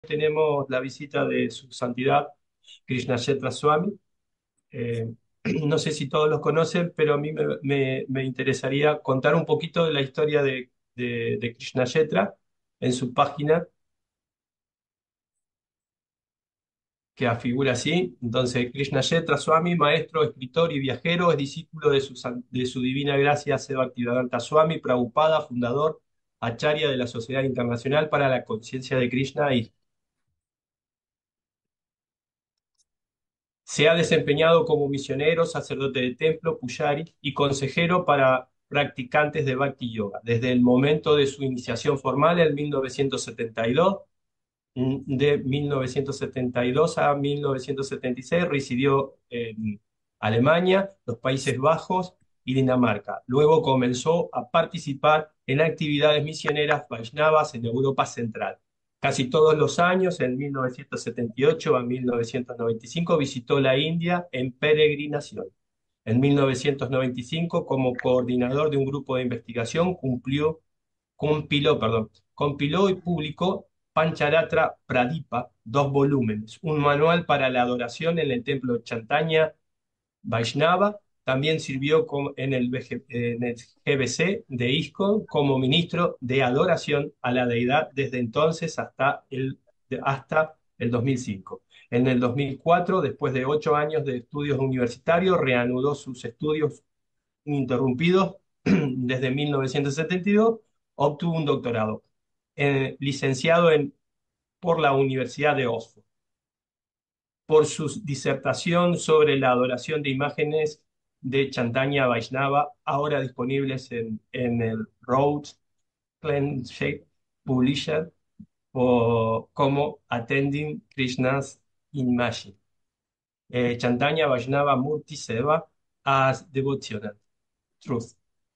tenemos la visita de su santidad Krishnayetra Swami. Eh, no sé si todos los conocen, pero a mí me interesaría contar un poquito de la historia de Krishnayetra en su página, que afigura así. Entonces, Krishnayetra Swami, maestro, escritor y viajero, es discípulo de su divina gracia Seva Bhaktivedanta Swami Prabhupada, fundador, acharya de la Sociedad Internacional para la Conciencia de Krishna y se ha desempeñado como misionero, sacerdote de templo, pujari y consejero para practicantes de Bhakti Yoga. Desde el momento de su iniciación formal en 1972, de 1972 a 1976, residió en Alemania, los Países Bajos y Dinamarca. Luego comenzó a participar en actividades misioneras Vaishnavas en Europa Central. Casi todos los años, en 1978 a 1995, visitó la India en peregrinación. En 1995, como coordinador de un grupo de investigación, compiló y publicó Pancharatra Pradipa, 2 volúmenes, un manual para la adoración en el templo Chaitanya Vaishnava. También sirvió en el GBC de ISKCON como ministro de adoración a la deidad desde entonces hasta el 2005. En el 2004, después de 8 años de estudios universitarios, reanudó sus estudios ininterrumpidos desde 1972, obtuvo un doctorado, licenciado por la Universidad de Oxford, por su disertación sobre la adoración de imágenes de Chaitanya Vaishnava, ahora disponibles en el Rhodes Shape Publisher como Attending Krishna's Image. Chaitanya Vaishnava Murti Seva as Devotional Truth,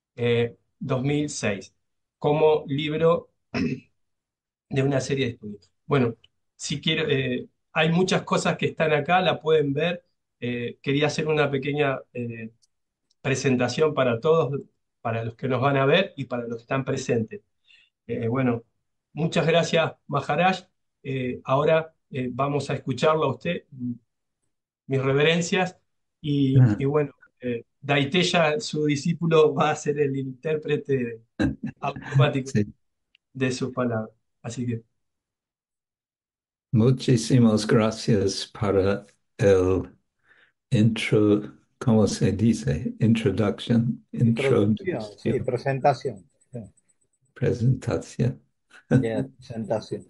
2006, como libro de una serie de estudios. Bueno, si quiero, hay muchas cosas que están acá, la pueden ver. Quería hacer una pequeña presentación para todos, para los que nos van a ver y para los que están presentes. Bueno, muchas gracias, Maharaj. Ahora vamos a escucharlo a usted, mis reverencias, y bueno, Daiteya, su discípulo, va a ser el intérprete automático Sí. de sus palabras. Así que, Muchísimas gracias para el ¿cómo se dice? Introducción, sí, Introducción, presentación. Sí, presentación. yeah, presentación.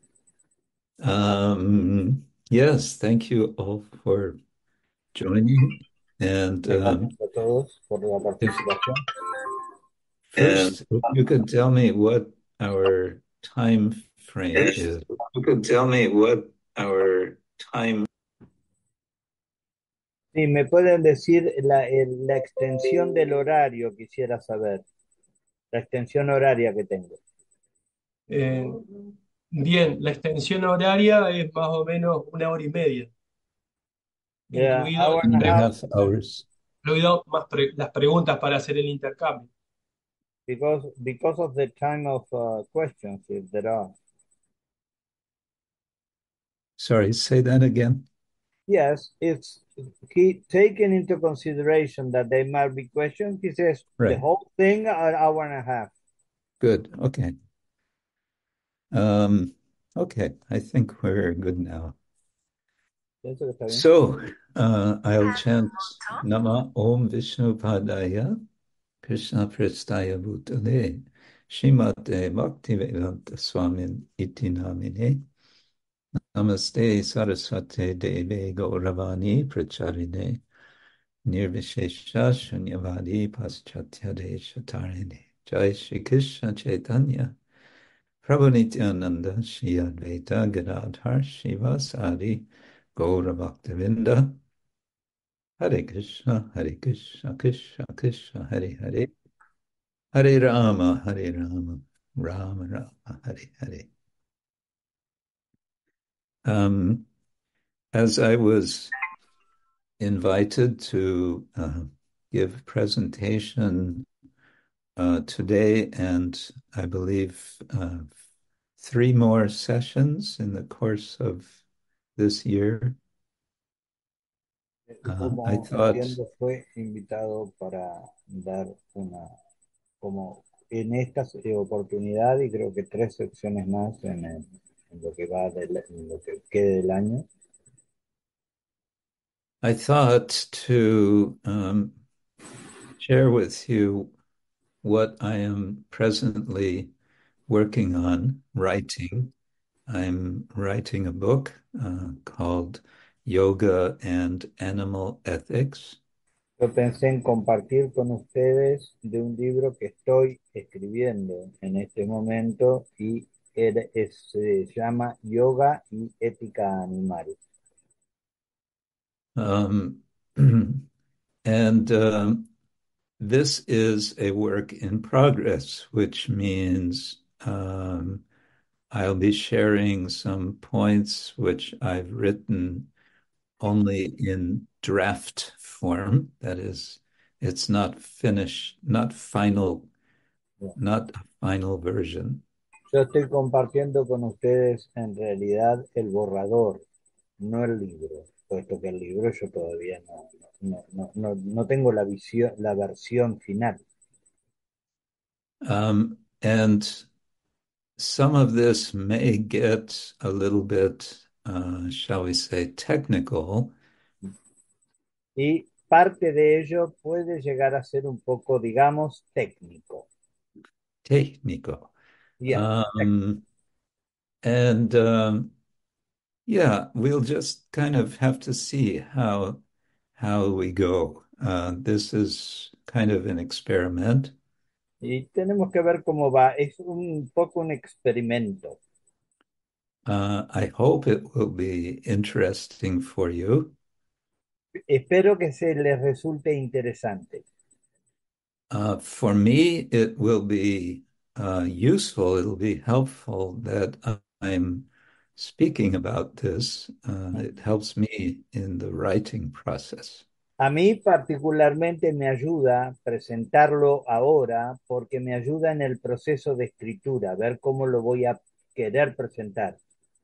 Yes, thank you all for joining. And Gracias a todos por la if participación. first, if you could tell me what our time frame is. You could tell me what our time. Sí, me pueden decir la extensión del horario, quisiera saber. La extensión horaria que tengo. eh, bien, la extensión horaria es más o menos 1 hora y media, Yeah, incluido, hour and a half, 1.5 hours. incluido las preguntas para hacer el intercambio. because of the time of questions, if there are. Sorry, say that again. Yes, it's taken into consideration that there might be questions. He says the Right. whole thing an hour and a half. Good. Okay. Okay. I think we're good now. Pienso que está bien. So, I'll chant Nama Om Vishnu Padaya Krishna Prestaya Bhutale Shrimate Bhaktivedanta Swamin Iti Namine Namaste Saraswate Deve Gauravani Pracharine Nirvishesha Shunyavadi Paschatya Deshatarine Jai Shri Krishna Chaitanya Prabhu Nityananda Shri Advaita Gadadhar Shivasari Gaura Bhaktavinda Hare Krishna Krishna Krishna Hare Hare Hare Rama Rama Rama Hare Hare. As I was invited to give presentation today, and I believe 3 more sessions in the course of this year. Como I thought entiendo, fue invitado para dar una, como en esta oportunidad y creo que 3 secciones más en lo que va en lo que quede del año. I thought to share with you what I am presently working on writing. I'm writing a book called Yoga and Animal Ethics. Yo pensé en compartir con ustedes de un libro que estoy escribiendo en este momento y se llama Yoga y Ética Animal. Um, and this is a work in progress, which means I'll be sharing some points which I've written only in draft form. That is, it's not finished, not a final version. Yo estoy compartiendo con ustedes en realidad el borrador, no el libro, puesto que el libro yo todavía no tengo la visión, la versión final. And some of this may get a little bit, shall we say, technical. Y parte de ello puede llegar a ser un poco, digamos, técnico. Técnico. Bien. And yeah, we'll just kind of have to see how we go. This is kind of an experiment. Y tenemos que ver cómo va. Es un poco un experimento. I hope it will be interesting for you. Espero que se les resulte interesante. For me, it will be useful. It'll be helpful that I'm speaking about this. It helps me in the writing process. A mí particularmente me ayuda presentarlo ahora porque me ayuda en el proceso de escritura, ver cómo lo voy a querer presentar.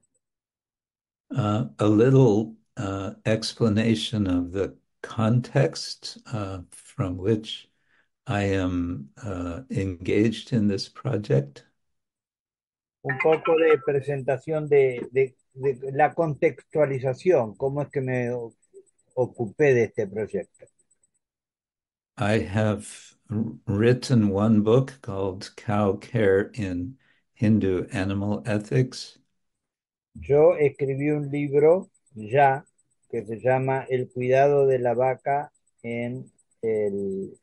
A little explanation of the context from which I am engaged in this project. Un poco de presentación de la contextualización, cómo es que me ocupé de este proyecto. I have written one book called Cow Care in Hindu Animal Ethics. Yo escribí un libro ya que se llama El cuidado de la vaca en el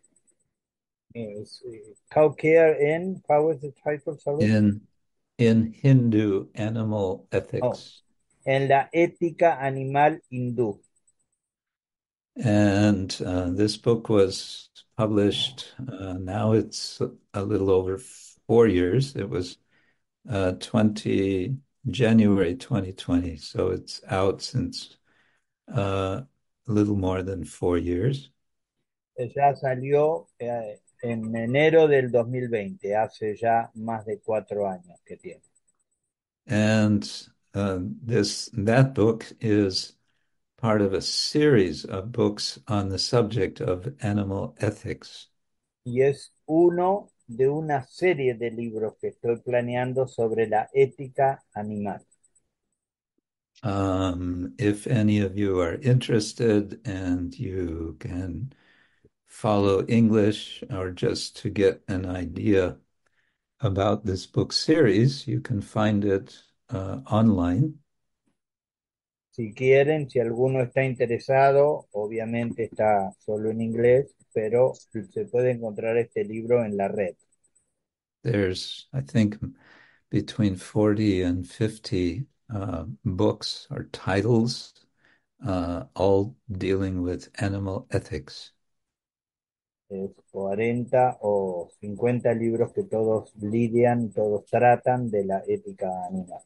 Cow Care in, how is the title, sorry? In Hindu Animal Oh, Ethics. en la ética animal hindú. And this book was published, now it's a little over 4 years. It was January 2020, so it's out since a little more than 4 years. Ya salió en enero del 2020, hace ya más de 4 años que tiene. And that book is part of a series of books on the subject of animal ethics. Y es uno de una serie de libros que estoy planeando sobre la ética animal. If any of you are interested and you can follow English or just to get an idea about this book series, you can find it online. Si quieren, si alguno está interesado, obviamente está solo en inglés, pero se puede encontrar este libro en la red. There's, I think, between 40 and 50 books or titles, all dealing with animal ethics. Es 40 o 50 libros que todos lidian, todos tratan de la ética animal.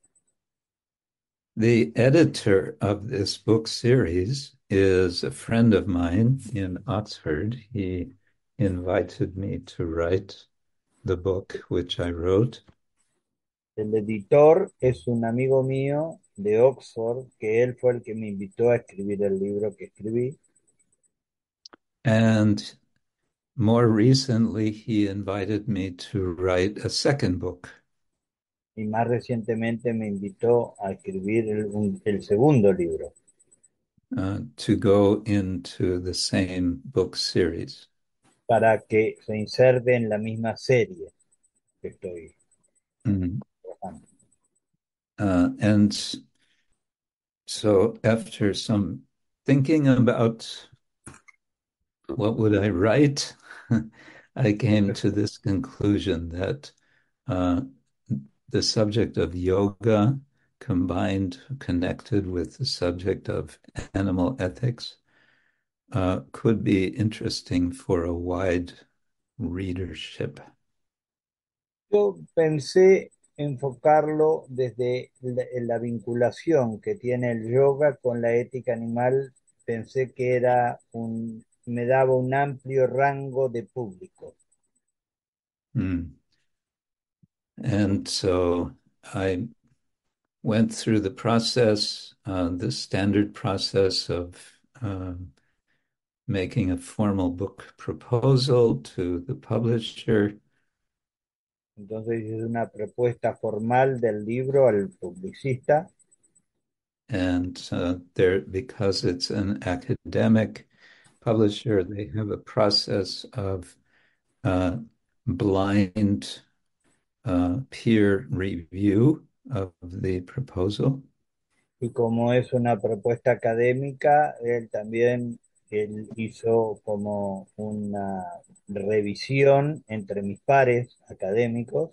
The editor of this book series is a friend of mine in Oxford. He invited me to write the book which I wrote. El editor es un amigo mío de Oxford, que él fue el que me invitó a escribir el libro que escribí. And more recently, he invited me to write a second book. Y más recientemente me invitó a escribir el segundo libro To go into the same book series. para que se inserte en la misma serie que estoy Mm. trabajando. And so after some thinking about what would I write, I came to this conclusion that uh, the subject of yoga connected with the subject of animal ethics could be interesting for a wide readership. Yo pensé enfocarlo desde la vinculación que tiene el yoga con la ética animal. Pensé que me daba un amplio rango de público. Mm. And so I went through the process, the standard process of making a formal book proposal to the publisher. Entonces hice una propuesta formal del libro al publicista. And because it's an academic publisher, they have a process of uh, blind peer review of the proposal. Y como es una propuesta académica, él hizo como una revisión entre mis pares académicos.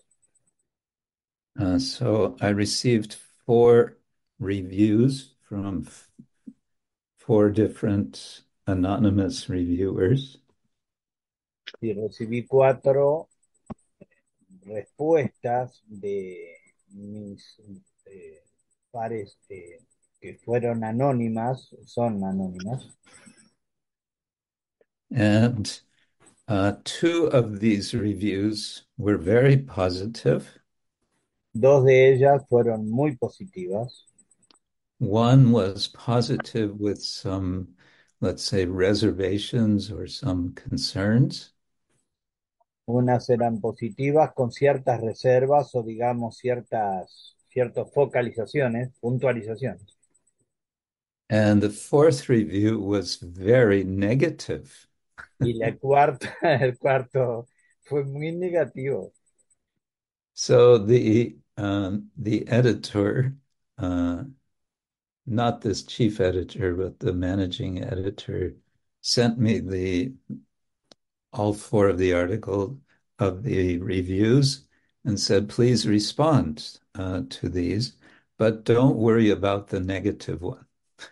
So I received 4 reviews from 4 different anonymous reviewers. Y recibí 4 respuestas de mis pares que fueron anónimas, son anónimas. And 2 of these reviews were very positive. 2 de ellas fueron muy positivas. One was positive with some, let's say, reservations or some concerns. Unas eran positivas con ciertas reservas o digamos ciertas focalizaciones, puntualizaciones. And the 4th review was very negative. Y el cuarto fue muy negativo. So the editor, not this chief editor, but the managing editor, sent me all 4 of the article of the reviews and said, please respond to these, but don't worry about the negative one.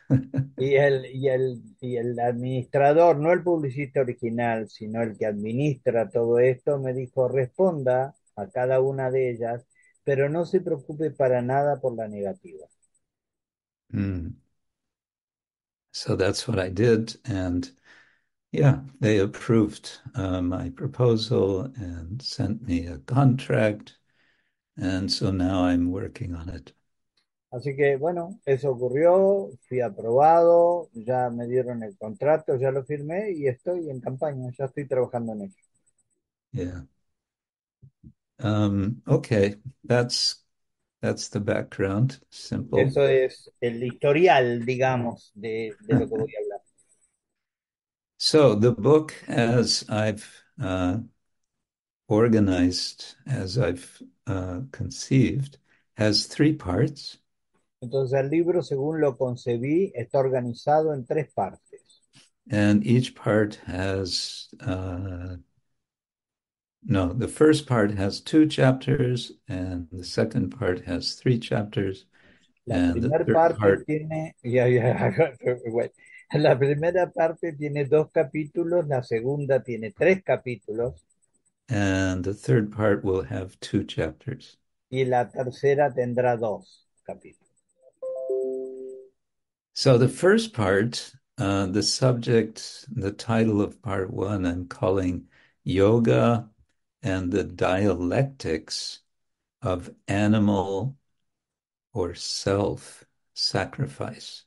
Y el administrador, no el publicista original, sino el que administra todo esto, me dijo, responda a cada una de ellas, pero no se preocupe para nada por la negativa. Mm. So that's what I did. And yeah, they approved my proposal and sent me a contract. And so now I'm working on it. Así que bueno, eso ocurrió, fui aprobado, ya me dieron el contrato, ya lo firmé y estoy en campaña, ya estoy trabajando en ello. Yeah. Okay, that's the background. Simple. Eso es el historial, digamos, de lo que voy a hablar. So the book, as I've organized, as I've conceived, has 3 parts. Entonces el libro, según lo concebí, está organizado en 3 partes. And each part has, no, the first part has 2 chapters, and the second part has 3 chapters, La and the primera third parte part, tiene, bueno, la primera parte tiene 2 capítulos, la segunda tiene 3 capítulos and the third part will have 2 chapters. y la tercera tendrá 2 capítulos. So the first part, the subject, the title of part 1, I'm calling Yoga and the Dialectics of animal or self-sacrifice?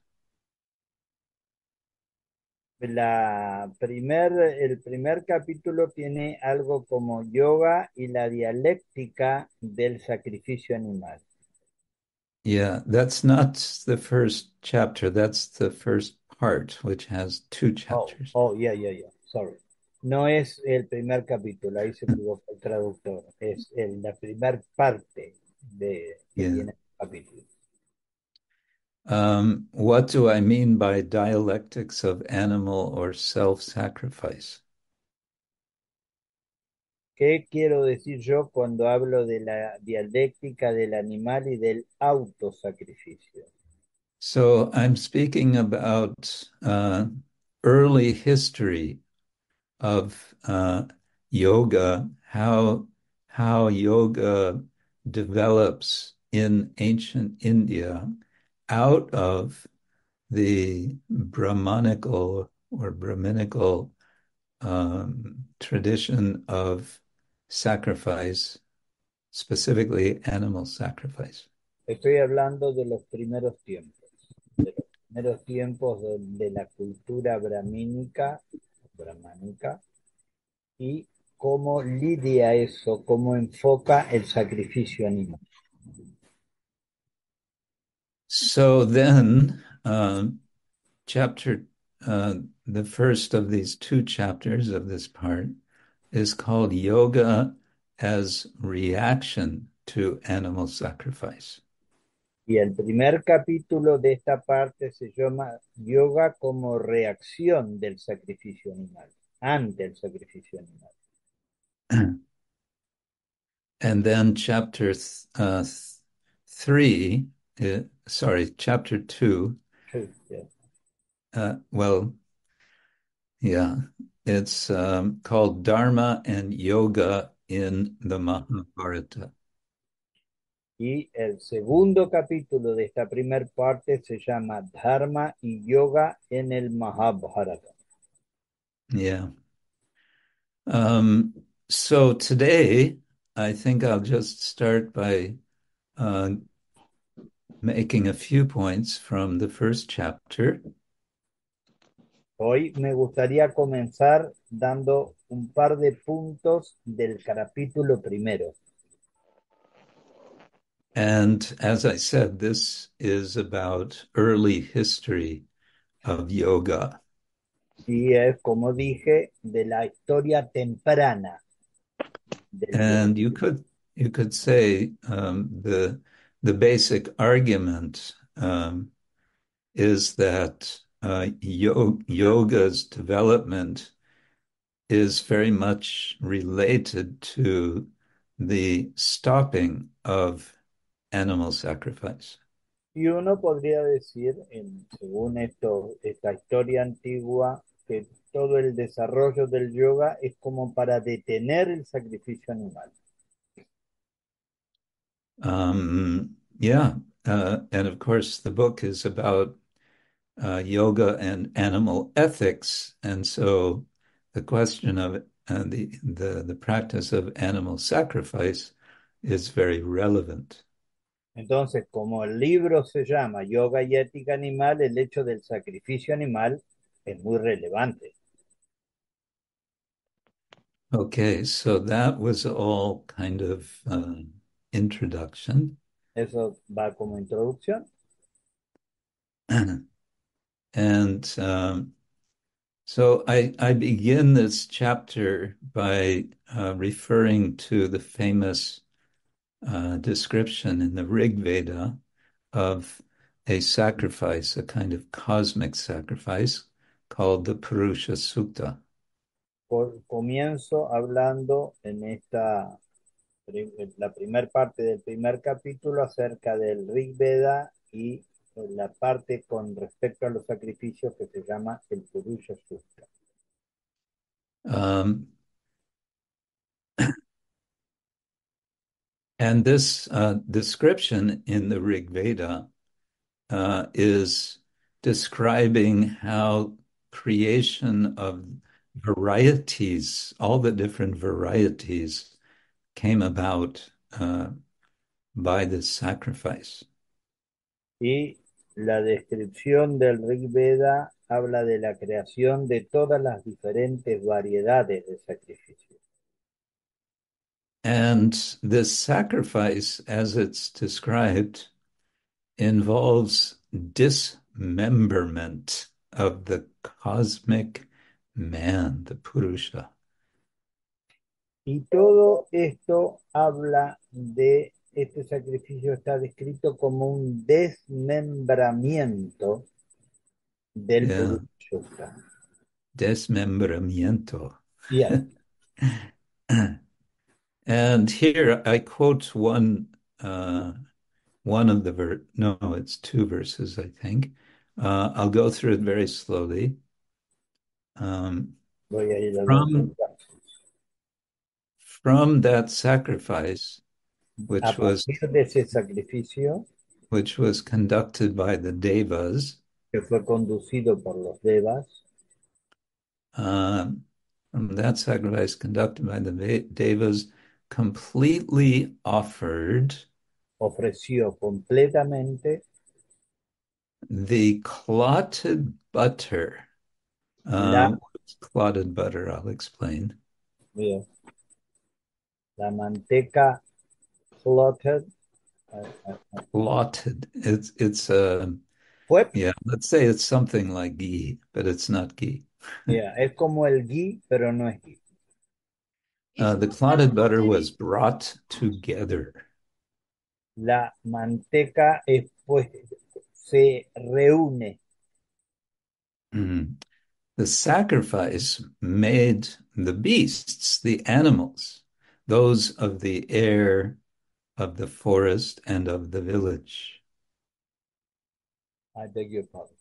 El primer capítulo tiene algo como yoga y la dialéctica del sacrificio animal. Yeah, that's not the first chapter. That's the first part, which has two chapters. Yeah, sorry. No es el primer capítulo, ahí se equivocó el traductor. Es la primera parte que Yeah. tiene el capítulo. What do I mean by dialectics of animal or self-sacrifice? ¿Qué quiero decir yo cuando hablo de la dialéctica del animal y del autosacrificio? So I'm speaking about early history of yoga, how yoga develops in ancient India out of the Brahminical tradition of sacrifice, specifically animal sacrifice. Estoy hablando de los primeros tiempos, de la cultura brahmánica, y cómo lidia eso, cómo enfoca el sacrificio animal. So then, chapter, the first of these two chapters of this part is called Yoga as Reaction to Animal Sacrifice. Y el primer capítulo de esta parte se llama Yoga como reacción del sacrificio animal, ante el sacrificio animal. And then chapter chapter 2. Well, yeah, it's called Dharma and Yoga in the Mahabharata. Y el segundo capítulo de esta primera parte se llama Dharma y Yoga en el Mahabharata. Yeah. So today, I think I'll just start by making a few points from the first chapter. Hoy me gustaría comenzar dando un par de puntos del capítulo primero. And as I said, this is about early history of yoga. Y es, como dije, de la historia temprana del And yoga. you could say the basic argument is that yoga's development is very much related to the stopping of animal sacrifice. Y uno podría decir, según esta historia antigua, que todo el desarrollo del yoga es como para detener el sacrificio animal. Yeah, and of course the book is about yoga and animal ethics, and so the question of the practice of animal sacrifice is very relevant. Entonces, como el libro se llama Yoga y Ética Animal, el hecho del sacrificio animal es muy relevante. Okay, so that was all kind of introduction. Eso va como introducción. And so I begin this chapter by referring to the famous description in the Rig Veda of a sacrifice, a kind of cosmic sacrifice called the Purusha Sukta. Comienzo hablando la primera parte del primer capítulo acerca del Rig Veda y la parte con respecto a los sacrificios que se llama el Purusha Sukta. And this description in the Rig Veda is describing how creation of varieties, all the different varieties, came about by this sacrifice. Y la descripción del Rig Veda habla de la creación de todas las diferentes variedades de sacrificio. And this sacrifice, as it's described, involves dismemberment of the cosmic man, the Purusha. Y todo esto habla de, este sacrificio está descrito como un desmembramiento del Yeah, Purusha. desmembramiento. Yes. And here I quote one of the no, it's two verses, I think. I'll go through it very slowly. Voy a ir a los From versos. from that sacrifice, A which was partir de ese sacrificio conducted by the Devas, que fue conducido por los Devas, from that sacrifice conducted by the Devas, completely offered ofreció completamente the clotted butter. la, What's clotted butter? I'll explain. bien, la manteca clotted. Clotted. It's Fue, yeah, let's say it's something like ghee, but it's not ghee. yeah, es como el ghee, pero no es ghee. The clotted butter was brought together. La manteca es, pues, se reúne. Mm. The sacrifice made the beasts, the animals, those of the air, of the forest, and of the village. I beg your pardon.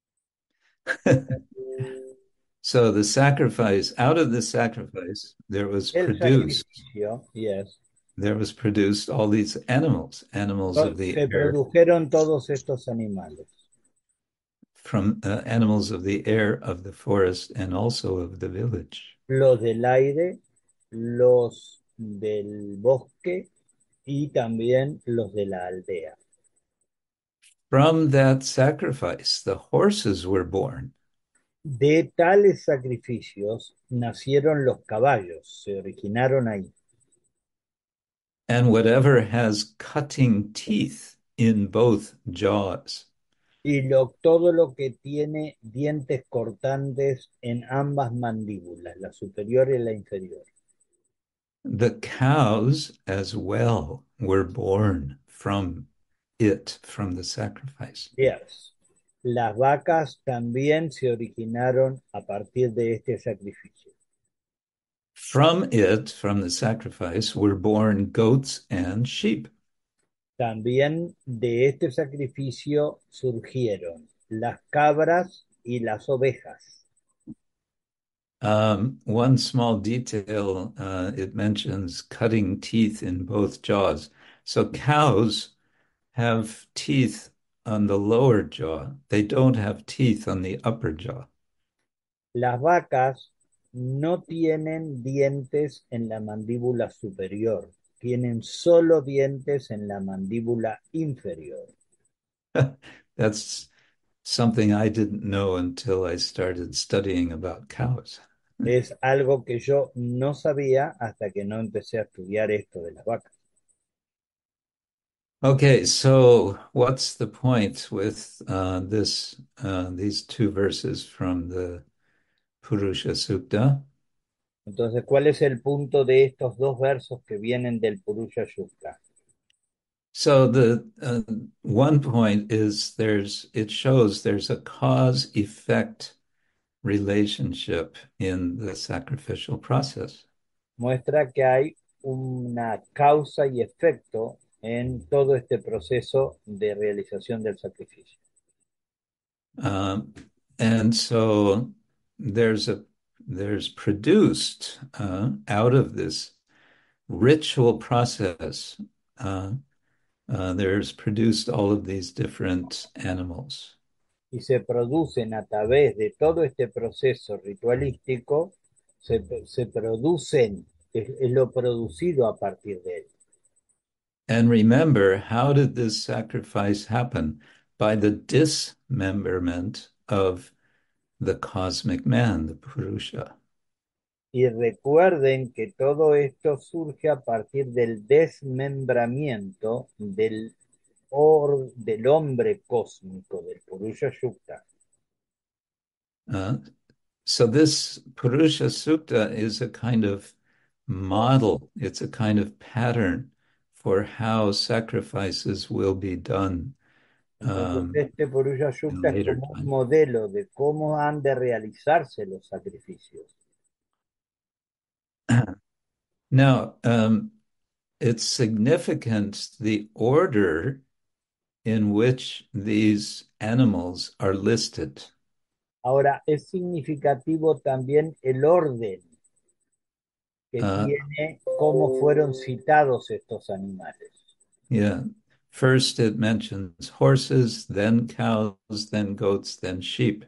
So the sacrifice, out of the sacrifice, El sacrificio, yes. there was produced all these animals of the Se air, produjeron todos estos animales. from animals of the air, of the forest, and also of the village. Los del aire, los del bosque y también los de la aldea. From that sacrifice, the horses were born. De tales sacrificios nacieron los caballos, se originaron ahí. And whatever has cutting teeth in both jaws. Y todo lo que tiene dientes cortantes en ambas mandíbulas, la superior y la inferior. The cows as well were born from the sacrifice. Yes. Las vacas también se originaron a partir de este sacrificio. From the sacrifice, were born goats and sheep. También de este sacrificio surgieron las cabras y las ovejas. One small detail, it mentions cutting teeth in both jaws. So cows have teeth on the lower jaw. They don't have teeth on the upper jaw. Las vacas no tienen dientes en la mandíbula superior, tienen solo dientes en la mandíbula inferior. That's something I didn't know until I started studying about cows. Es algo que yo no sabía hasta que no empecé a estudiar esto de las vacas. Okay, so what's the point with these two verses from the Purusha Sukta? Entonces, ¿cuál es el punto de estos dos versos que vienen del Purusha Sukta? So the one point is it shows there's a cause-effect relationship in the sacrificial process. Muestra que hay una causa y efecto en todo este proceso de realización del sacrificio. And so there's produced out of this ritual process, there's produced all of these different animals. Y se producen a través de todo este proceso ritualístico, se producen, es lo producido a partir de él. And remember, how did this sacrifice happen? By the dismemberment of the cosmic man, the Purusha. Y recuerden que todo esto surge a partir del desmembramiento del hombre cósmico, del Purusha Yukta. Uh, so this Purusha Sukta is a kind of model. It's a kind of pattern for how sacrifices will be done Entonces, um, este Purusha in Yukta es later como un time. modelo de cómo han de realizarse los sacrificios. Now, it's significant the order in which these animals are listed. Ahora, es significativo también el orden que Uh, tiene cómo fueron citados estos animales. yeah. First, it mentions horses, then cows, then goats, then sheep.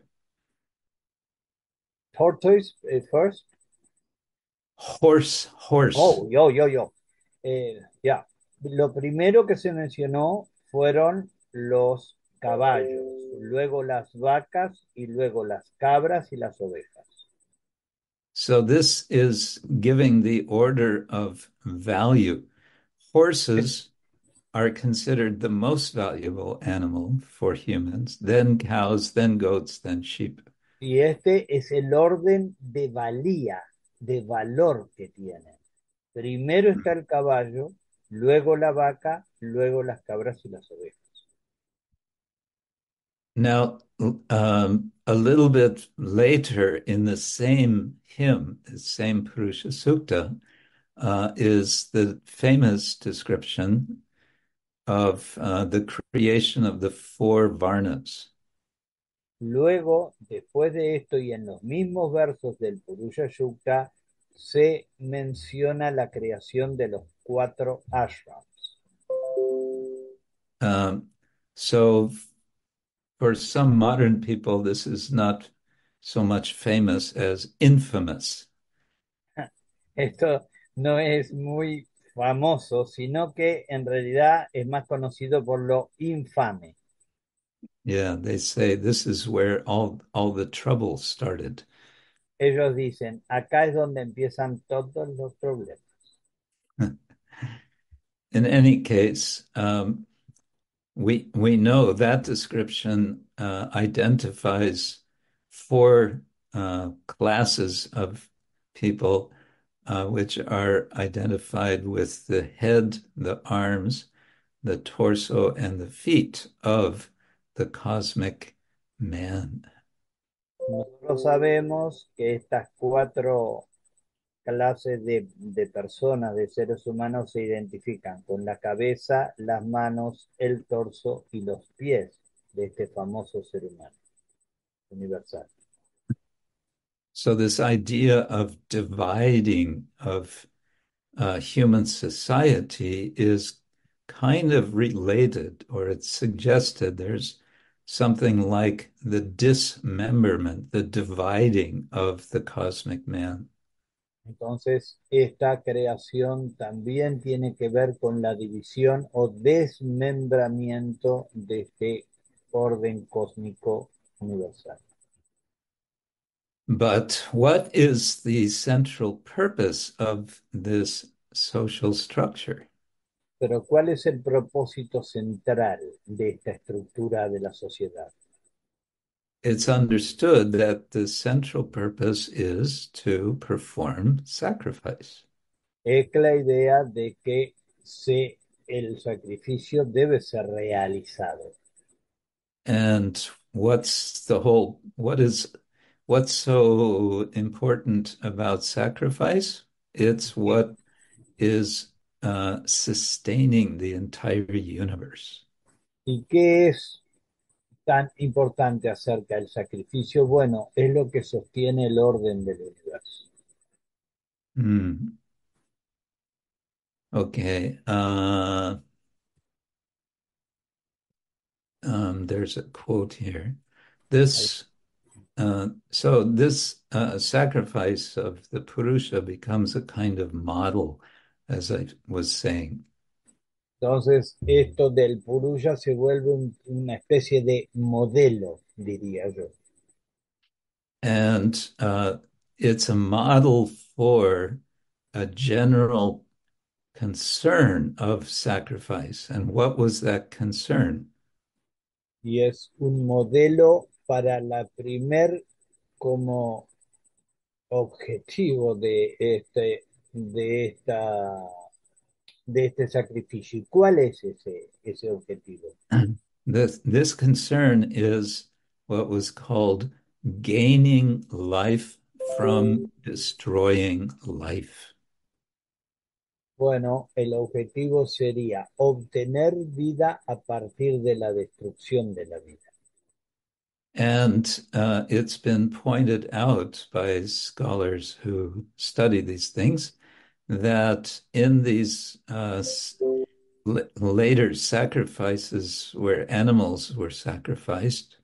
Tortoise first. Horse. Oh, yo. Ya. Lo primero que se mencionó fueron los caballos, luego las vacas y luego las cabras y las ovejas. So this is giving the order of value. Horses are considered the most valuable animal for humans, then cows, then goats, then sheep. Y este es el orden de valía, de valor que tienen. Primero está el caballo, luego la vaca, luego las cabras y las ovejas. Now, a little bit later in the same hymn, the same Purusha Sukta, is the famous description of the creation of the four Varnas. Luego, después de esto y en los mismos versos del Purusha Sukta, se menciona la creación de los 4 ashrams. So for some modern people, this is not so much famous as infamous. Esto no es muy famoso, sino que en realidad es más conocido por lo infame. Yeah, they say this is where all the trouble started. Ellos dicen, acá es donde empiezan todos los problemas. In any case, we know that description identifies four classes of people, which are identified with the head, the arms, the torso, and the feet of the cosmic man. Nosotros sabemos que estas 4 clases de personas, de seres humanos, se identifican con la cabeza, las manos, el torso y los pies de este famoso ser humano universal. So this idea of dividing of human society is kind of related, or it's suggested there's something like the dismemberment, the dividing of the cosmic man. Entonces, esta creación también tiene que ver con la división o desmembramiento de este orden cósmico universal. But what is the central purpose of this social structure? Pero ¿cuál es el propósito central de esta estructura de la sociedad? It's understood that the central purpose is to perform sacrifice. Es la idea de que el sacrificio debe ser realizado. And what's so important about sacrifice? It's what is sustaining the entire universe. ¿Y qué es tan importante acerca del sacrificio? Bueno, es lo que sostiene el orden del universo. Okay. There's a quote here. So this sacrifice of the Purusha becomes a kind of model, as I was saying. Entonces, esto del Puruya se vuelve una especie de modelo, diría yo. And it's a model for a general concern of sacrifice. And what was that concern? Y es un modelo para la primer como objetivo de esta, de este sacrificio. ¿Y cuál es ese objetivo? This concern is what was called gaining life from destroying life. Bueno, el objetivo sería obtener vida a partir de la destrucción de la vida. And it's been pointed out by scholars who study these things that in these later sacrifices where animals were sacrificed,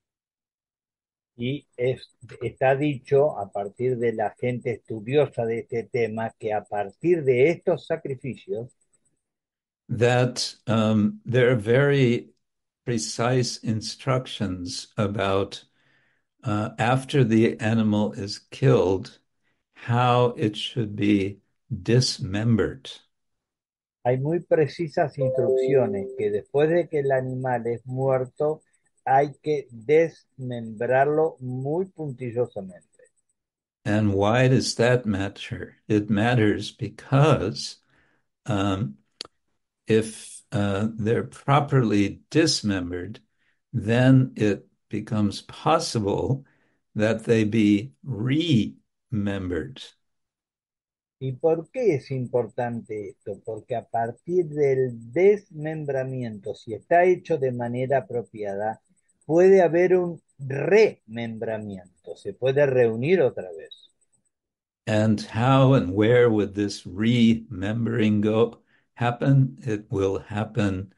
Y está dicho a partir de la gente estudiosa de este tema que a partir de estos sacrificios that there are very precise instructions about after the animal is killed, how it should be dismembered. hay muy precisas instrucciones que después de que el animal es muerto hay que desmembrarlo muy puntillosamente. And why does that matter? It matters because um, if they're properly dismembered, then it becomes possible that they be remembered. ¿Y por qué es importante esto? Porque a partir del desmembramiento, si está hecho de manera apropiada, puede haber un remembramiento, se puede reunir otra vez. And how and where would this remembering go happen? It will happen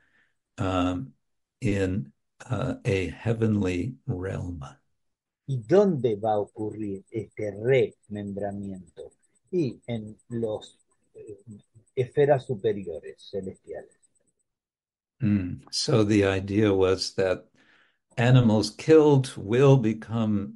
in a heavenly realm. ¿Y dónde va a ocurrir este remembramiento? Y en los esferas superiores celestiales. So the idea was that animals killed will become,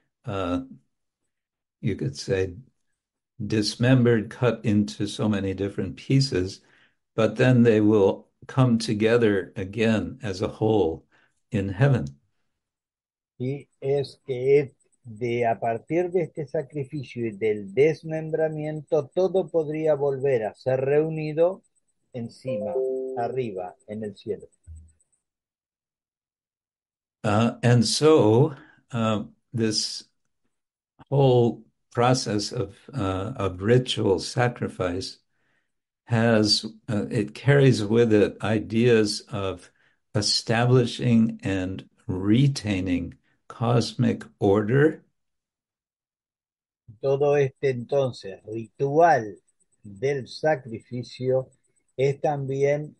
you could say, dismembered, cut into so many different pieces, but then they will come together again as a whole in heaven. Y es que a partir de este sacrificio y del desmembramiento, todo podría volver a ser reunido encima, arriba, en el cielo. And so this whole process of ritual sacrifice has it carries with it ideas of establishing and retaining cosmic order. Todo este entonces ritual del sacrificio es también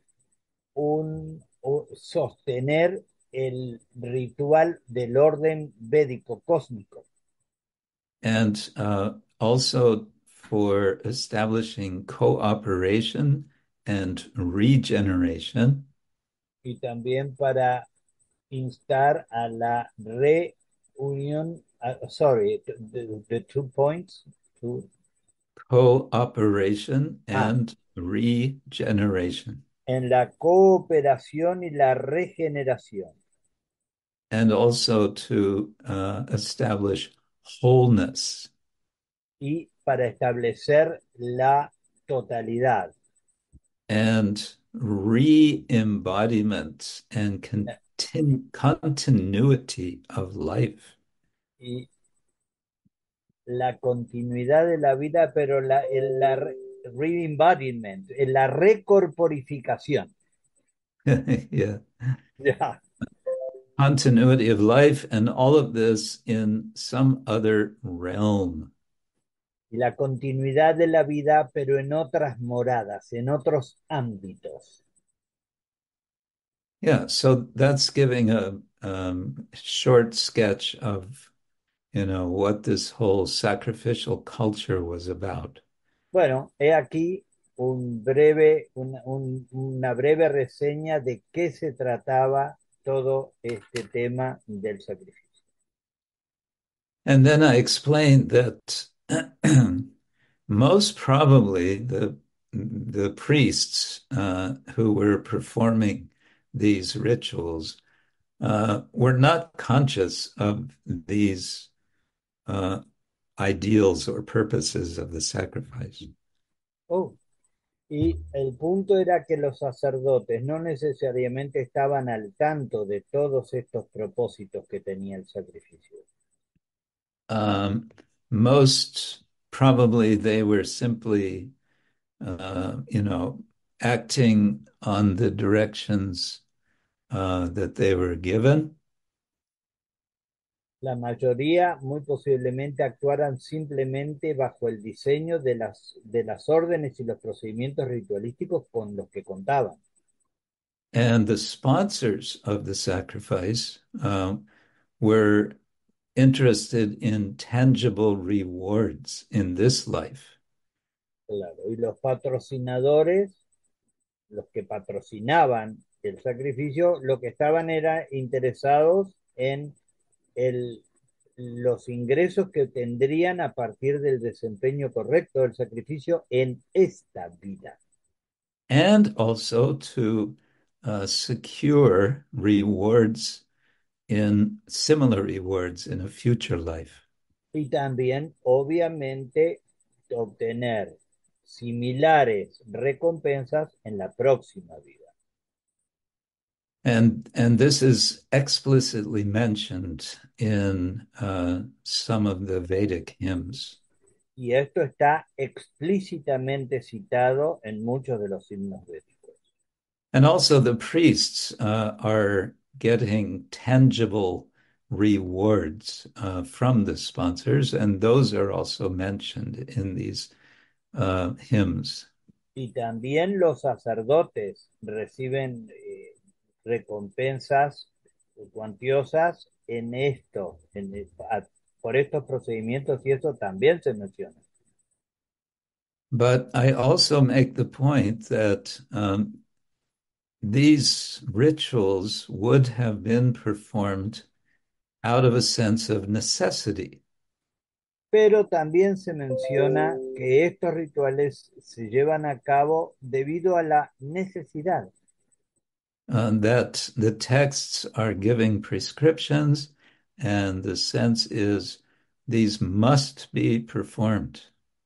sostener el ritual del orden védico cósmico. And also for establishing cooperation and regeneration. Y también para instar a la reunión, sorry, the 2 points. Cooperation and regeneration. En la cooperación y la regeneración. And also to establish wholeness. Y para establecer la totalidad. And re-embodiment and continuity of life. Y la continuidad de la vida, pero la re-embodiment, la recorporificación. Yeah. Ya. Continuity of life and all of this in some other realm. Y la continuidad de la vida, pero en otras moradas, en otros ámbitos. Yeah, so that's giving a short sketch of, what this whole sacrificial culture was about. Bueno, he aquí una breve reseña de qué se trataba todo este tema del sacrificio. And then I explained that most probably the priests who were performing these rituals were not conscious of these uh, ideals or purposes of the sacrifice. Oh, y el punto era que los sacerdotes no necesariamente estaban al tanto de todos estos propósitos que tenía el sacrificio. Um, Most probably they were simply, acting on the directions that they were given. La mayoría muy posiblemente actuaran simplemente bajo el diseño de las órdenes y los procedimientos ritualísticos con los que contaban. And the sponsors of the sacrifice were interested in tangible rewards in this life. Claro, y los patrocinadores, los que patrocinaban el sacrificio, lo que estaban era interesados en el, los ingresos que tendrían a partir del desempeño correcto del sacrificio en esta vida. And also to secure rewards similar rewards in a future life. Y también, obviamente, obtener similares recompensas en la próxima vida. And this is explicitly mentioned in some of the Vedic hymns. Y esto está explícitamente citado en muchos de los himnos védicos. And also the priests are getting tangible rewards from the sponsors, and those are also mentioned in these hymns. Y también los sacerdotes reciben recompensas cuantiosas en esto, por estos procedimientos, y eso también se menciona. But I also make the point that these rituals would have been performed out of a sense of necessity. Pero también se menciona que estos rituales se llevan a cabo debido a la necesidad. That the texts are giving prescriptions, and the sense is these must be performed.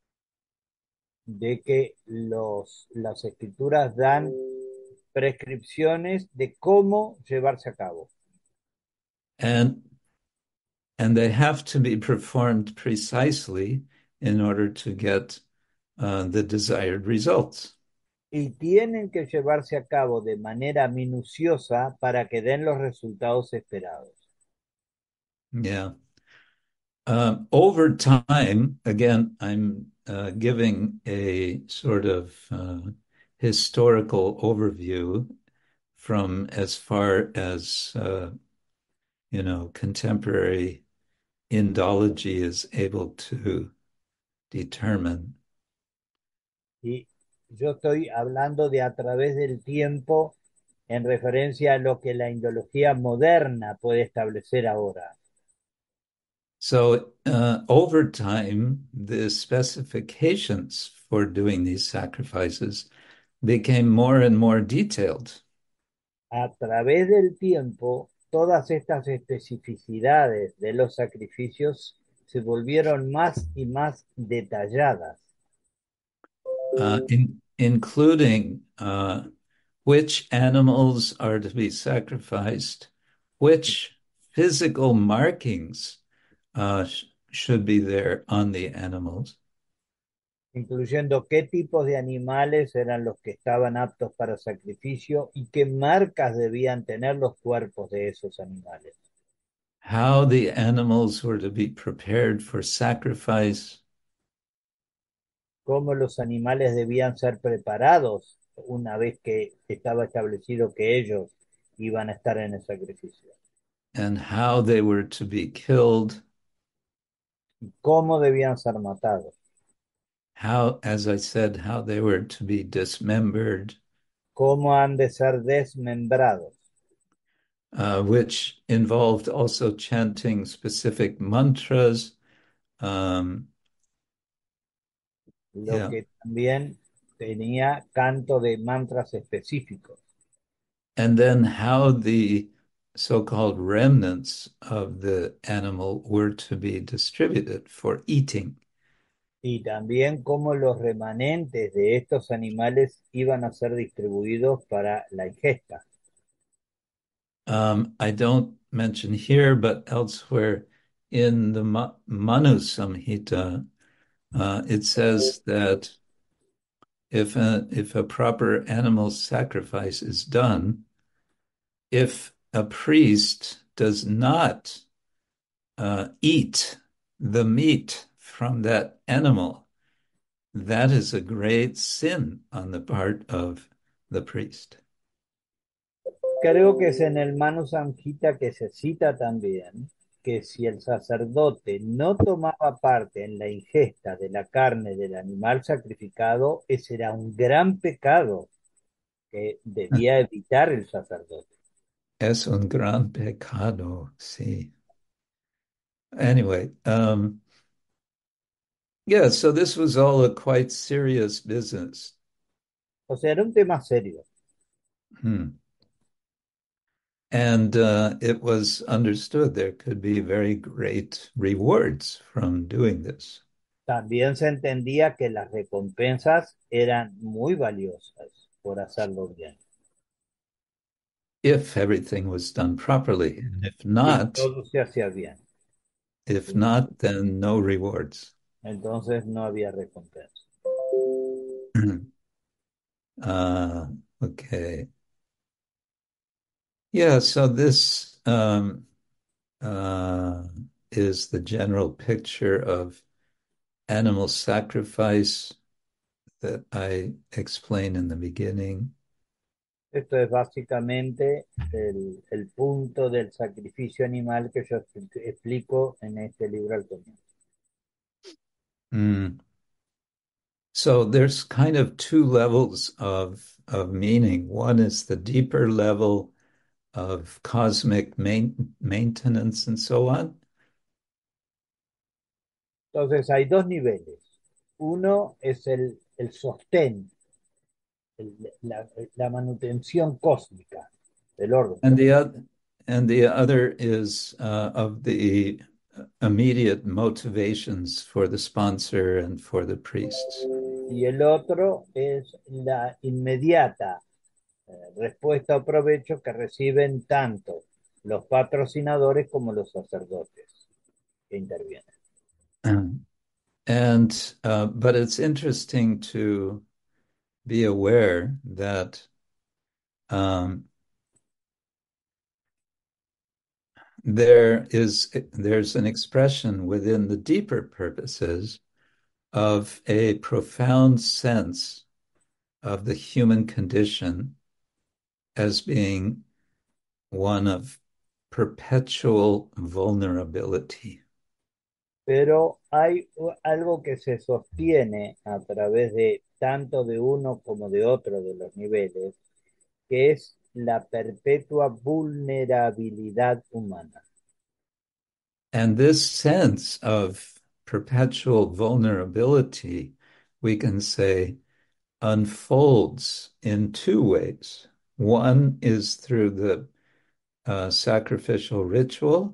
De que las escrituras dan prescripciones de cómo llevarse a cabo. And they have to be performed precisely in order to get the desired results. Y tienen que llevarse a cabo de manera minuciosa para que den los resultados esperados. Yeah. Over time, again, I'm giving a sort of historical overview from as far as contemporary Indology is able to determine. Y yo estoy hablando de a través del tiempo en referencia a lo que la indología moderna puede establecer ahora. So over time, the specifications for doing these sacrifices became more and more detailed. A través del tiempo, todas estas especificidades de los sacrificios se volvieron más y más detalladas. Including which animals are to be sacrificed, which physical markings should be there on the animals, incluyendo qué tipos de animales eran los que estaban aptos para sacrificio y qué marcas debían tener los cuerpos de esos animales. how the animals were to be prepared for sacrifice, cómo los animales debían ser preparados una vez que estaba establecido que ellos iban a estar en el sacrificio. and how they were to be killed, Y cómo debían ser matados. how, as I said, how they were to be dismembered, cómo han de ser desmembrados, which involved also chanting specific mantras. lo Yeah. que también tenía canto de mantras específicos. And then how the so-called remnants of the animal were to be distributed for eating. Y también cómo los remanentes de estos animales iban a ser distribuidos para la ingesta. I don't mention here, but elsewhere in the Manu Samhita, it says that if a proper animal sacrifice is done, if a priest does not eat the meat from that animal, that is a great sin on the part of the priest. Creo que es en el Manu Samhita que se cita también que si el sacerdote no tomaba parte en la ingesta de la carne del animal sacrificado, ese era un gran pecado que debía evitar el sacerdote. Es un gran pecado, sí. Anyway, yeah, so this was all a quite serious business. O sea, era un tema serio. Hmm. And it was understood there could be very great rewards from doing this. También se entendía que las recompensas eran muy valiosas por hacerlo bien. If everything was done properly. And Si todo se hacía bien, if not, then no rewards. entonces no había recompensa. Uh, okay. Yeah, so this is the general picture of animal sacrifice that I explained in the beginning. Esto es básicamente el punto del sacrificio animal que yo explico en este libro al comienzo. Mm. So there's kind of two levels of meaning. One is the deeper level of cosmic maintenance and so on. Entonces hay dos niveles. Uno es el sostén, la manutención cósmica del orden. And the other is of the immediate motivations for the sponsor and for the priests. Y el otro es la inmediata respuesta o provecho que reciben tanto los patrocinadores como los sacerdotes que intervienen. And but it's interesting to be aware that there's an expression within the deeper purposes of a profound sense of the human condition as being one of perpetual vulnerability. Pero hay algo que se sostiene a través de tanto de uno como de otro de los niveles, que es la perpetua vulnerabilidad humana. And this sense of perpetual vulnerability, we can say, unfolds in two ways. One is through the sacrificial ritual.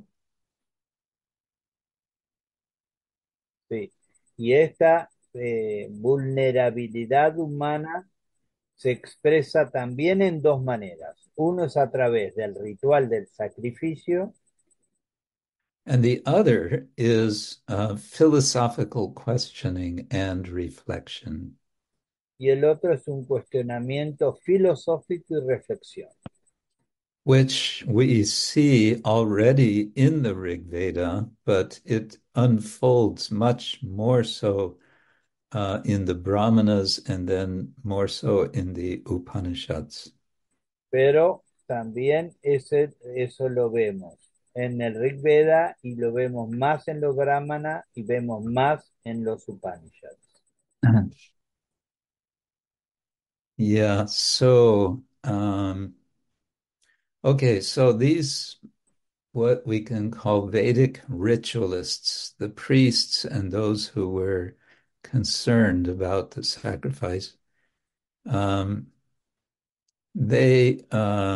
Sí. Y esta vulnerabilidad humana se expresa también en dos maneras. Uno es a través del ritual del sacrificio. And the other is philosophical questioning and reflection. Y el otro es un cuestionamiento filosófico y reflexión. Which we see already in the Rig Veda, but it unfolds much more so in the Brahmanas and then more so in the Upanishads. Pero también eso lo vemos en el Rig Veda y lo vemos más en los Brahmana y vemos más en los Upanishads. Yeah, so okay, so these what we can call Vedic ritualists, the priests and those who were concerned about the sacrifice, um, they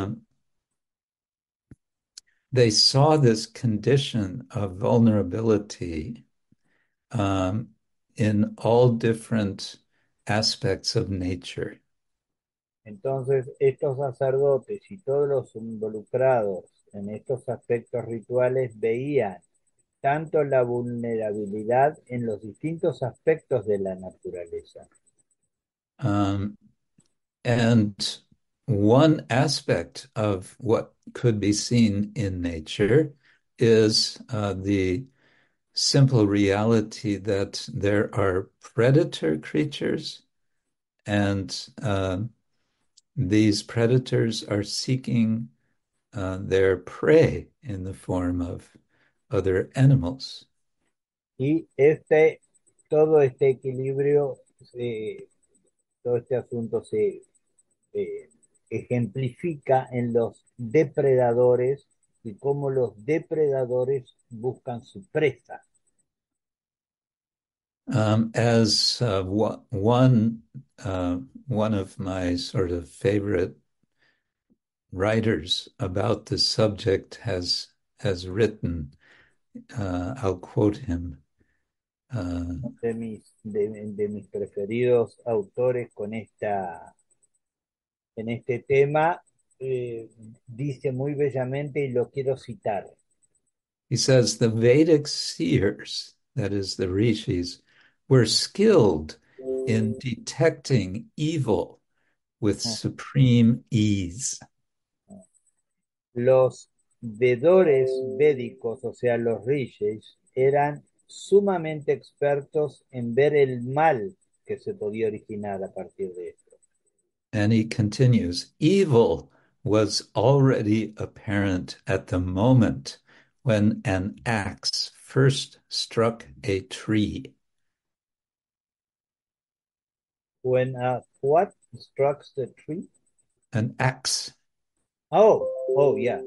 they saw this condition of vulnerability um, in all different aspects of nature. Entonces, estos sacerdotes y todos los involucrados en estos aspectos rituales veían tanto la vulnerabilidad en los distintos aspectos de la naturaleza. Um, and one aspect of what could be seen in nature is the simple reality that there are predator creatures, and these predators are seeking their prey in the form of other animals. Y todo este equilibrio, eh, todo este asunto se eh, ejemplifica en los depredadores y cómo los depredadores buscan su presa. As one of my sort of favorite writers about this subject has written, I'll quote him. De mis preferidos autores en este tema, dice muy bellamente y lo quiero citar. He says the Vedic seers, that is the rishis, were skilled in detecting evil with supreme ease. Los vedores védicos, o sea, los rishis, eran sumamente expertos en ver el mal que se podía originar a partir de esto. And he continues, evil was already apparent at the moment when an axe first struck a tree. When what strikes the tree? An axe. Oh, yeah.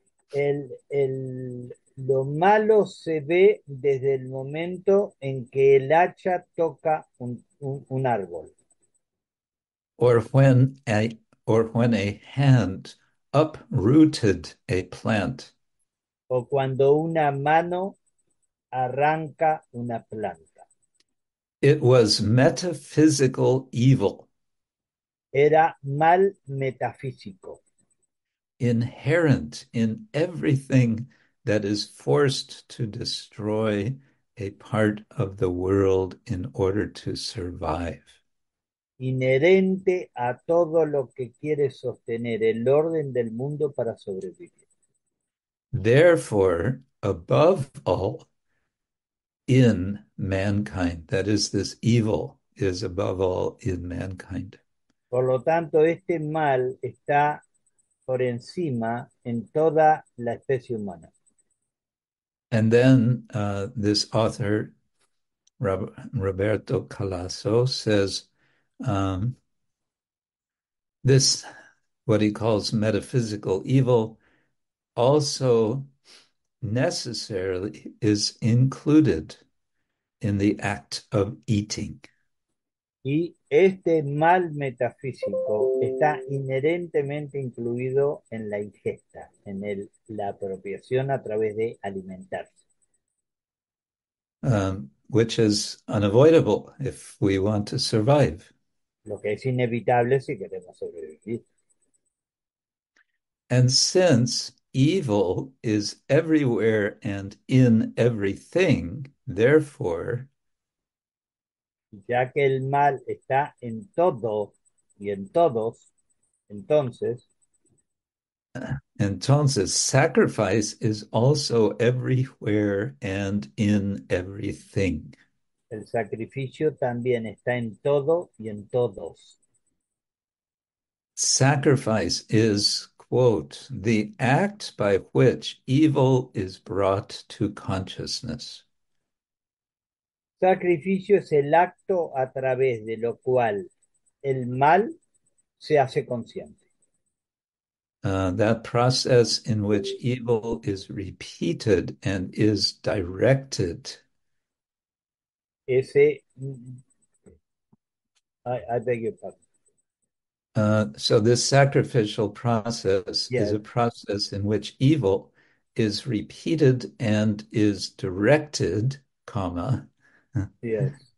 Lo malo se ve desde el momento en que el hacha toca un árbol. Or when a hand uprooted a plant. O cuando una mano arranca una planta. It was metaphysical evil. Era mal metafísico. Inherent in everything that is forced to destroy a part of the world in order to survive. Inherente a todo lo que quiere sostener el orden del mundo para sobrevivir. Therefore, above all, in mankind, that is, this evil is above all in mankind. Por lo tanto, este mal está por encima en toda la especie humana. And then this author, Roberto Calasso, says this, what he calls metaphysical evil, also necessarily is included in the act of eating. Y este mal metafísico está inherentemente incluido en la ingesta, en la apropiación a través de alimentarse. Which is unavoidable if we want to survive. Lo que es inevitable si queremos sobrevivir. And since evil is everywhere and in everything, therefore, Ya que el mal está en todo y en todos, entonces sacrifice is also everywhere and in everything. el sacrificio también está en todo y en todos. Sacrifice is, quote, the act by which evil is brought to consciousness. Sacrificio es el acto a través de lo cual el mal se hace consciente. That process in which evil is repeated and is directed. Ese, I beg your pardon. So this sacrificial process is Yes, a process in which evil is repeated and is directed, comma, yes.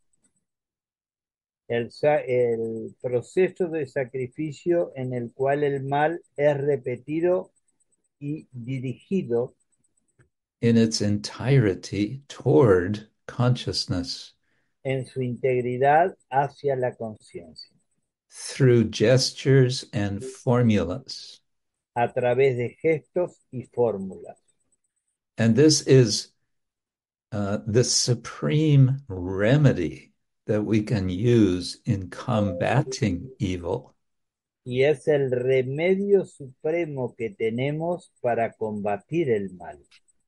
El proceso de sacrificio en el cual el mal es repetido y dirigido in its entirety toward consciousness en su integridad hacia la conciencia, through gestures and formulas. a través de gestos y fórmulas. And this is the supreme remedy that we can use in combating evil. Y es el remedio supremo que tenemos para combatir el mal.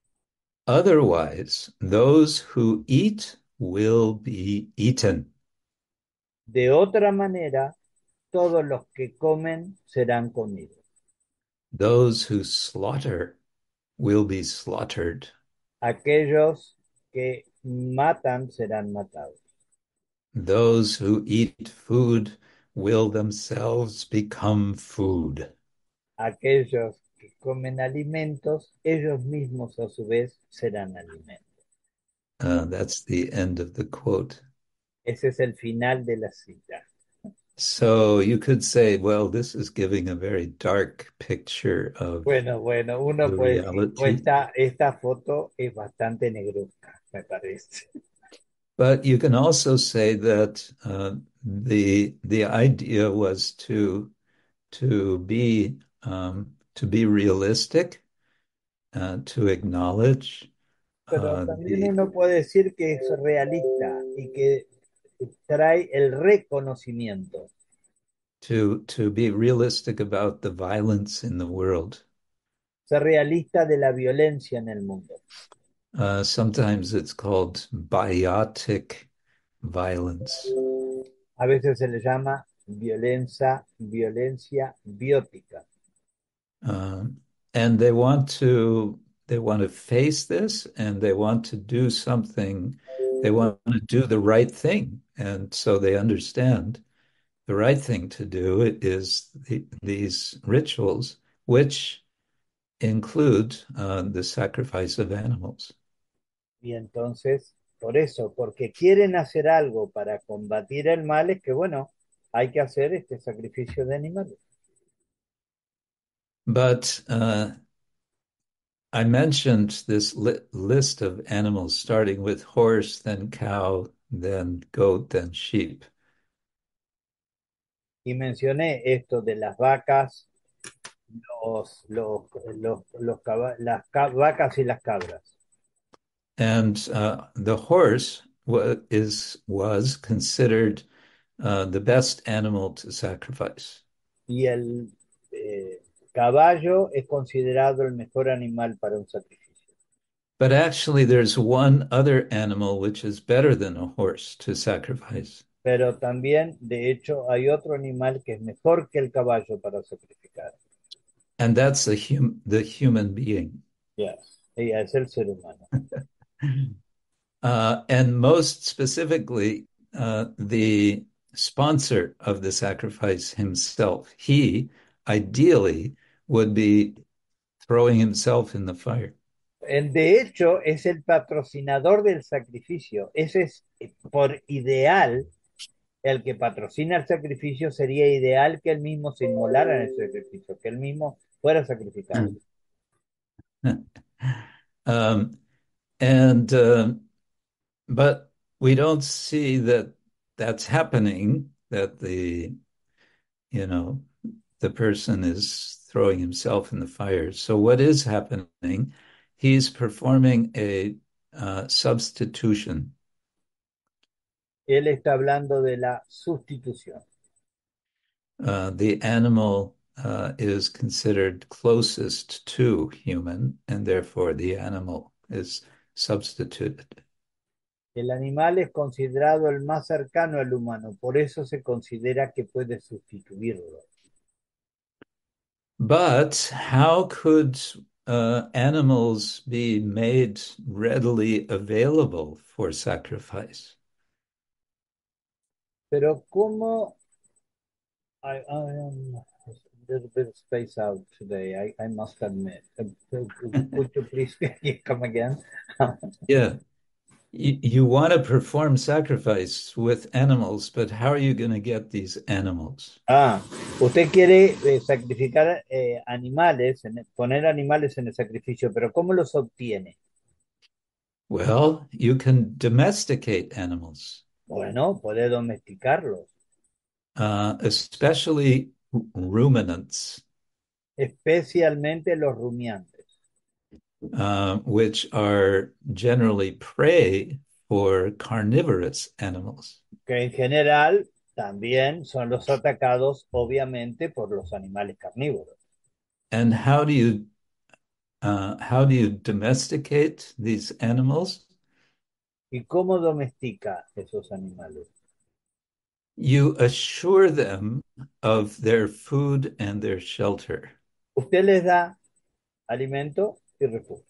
Otherwise, those who eat will be eaten. De otra manera, todos los que comen serán comidos. Those who slaughter will be slaughtered. Aquellos que matan serán matados. Those who eat food will themselves become food. Aquellos que comen alimentos, ellos mismos a su vez serán alimentos. That's the end of the quote. Ese es el final de la cita. So you could say, well, this is giving a very dark picture of Bueno, uno the puede decir, reality. esta foto es bastante negruzca, me parece. But you can also say that the idea was to be realistic, to acknowledge Pero también the uno puede decir que es realista y que trae el reconocimiento. to be realistic about the violence in the world. Ser realista de la violencia en el mundo. Sometimes it's called biotic violence. A veces se le llama violencia biótica. And they want to face this, and they want to do something. They want to do the right thing, and so they understand the right thing to do is these rituals, which include the sacrifice of animals. Y entonces, por eso, porque quieren hacer algo para combatir el mal, es que, bueno, hay que hacer este sacrificio de animales. But I mentioned this list of animals, starting with horse, then cow, then goat, then sheep. Y mencioné esto de las vacas, vacas y las cabras. And the horse was considered the best animal to sacrifice. Y el caballo es considerado el mejor animal para un sacrificio. But actually, there's one other animal which is better than a horse to sacrifice. Pero también, de hecho, hay otro animal que es mejor que el caballo para sacrificar. And that's the human being. Yes. Y es el ser humano. And most specifically, the sponsor of the sacrifice himself. He ideally would be throwing himself in the fire. De hecho, es el patrocinador del sacrificio. Ese es, por ideal, el que patrocina el sacrificio sería ideal que él mismo se inmolara en el sacrificio, que él mismo fuera sacrificado. um, and but we don't see that that's happening. That the person is throwing himself in the fire. So what is happening? He's performing a substitution. Él está hablando de la sustitución. The animal is considered closest to human, and therefore the animal is substituted. El animal es considerado el más cercano al humano, por eso se considera que puede sustituirlo. But how could animals be made readily available for sacrifice? Pero ¿cómo? I am a little bit spaced out today, I must admit. Could you please come again? Yeah, you want to perform sacrifice with animals, but how are you going to get these animals? Ah, usted quiere sacrificar animales, poner animales en el sacrificio, pero ¿cómo los obtiene? Well, you can domesticate animals, Bueno, puede domesticarlos, especially ruminants, especialmente los rumiantes, which are generally prey for carnivorous animals. que en general también son los atacados, obviamente, por los animales carnívoros. And how do you domesticate these animals? ¿Y cómo domestica esos animales? You assure them of their food and their shelter. Usted les da alimento y refugio.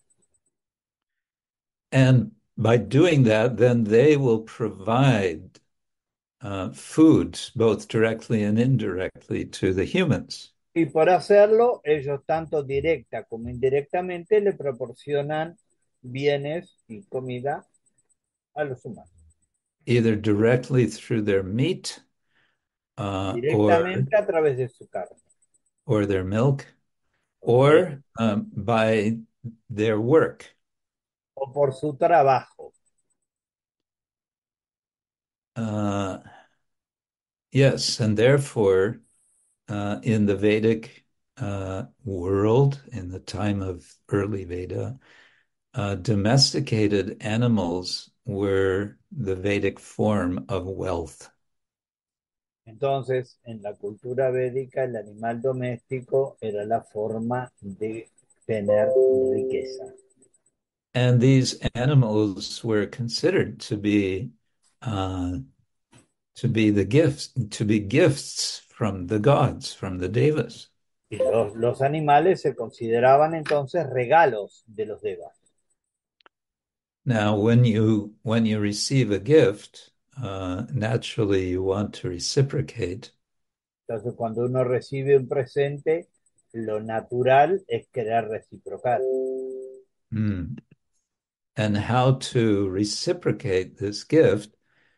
And by doing that, then they will provide food both directly and indirectly to the humans, Y por hacerlo, ellos tanto directa como indirectamente le proporcionan bienes y comida a los humanos. either directly through their meat Directamente a través de su carne. or their milk, ¿Ok? or by their work. O por su trabajo. Uh, yes, and therefore, in the Vedic world, in the time of early Veda, domesticated animals were the Vedic form of wealth. Entonces, en la cultura védica, el animal doméstico era la forma de tener riqueza. And these animals were considered uh, to be gifts from the gods, from the devas. Y los animales se consideraban entonces regalos de los devas. Now, when you receive a gift, naturally you want to reciprocate. Entonces, cuando uno recibe un presente, lo natural es querer reciprocar. Mm. And how to reciprocate this gift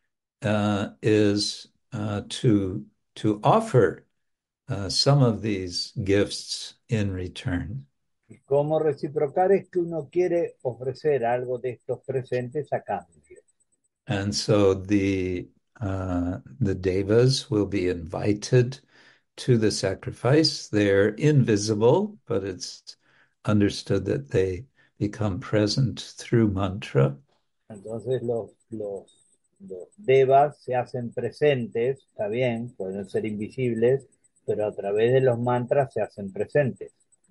is to offer some of these gifts in return. Y cómo reciprocar es que uno quiere ofrecer algo de estos presentes a cambio. And so the devas will be invited to the sacrifice. They're invisible, but it's understood that they become present through mantra. Entonces los devas se hacen presentes, está bien, pueden ser invisibles, pero a través de los mantras se hacen presentes.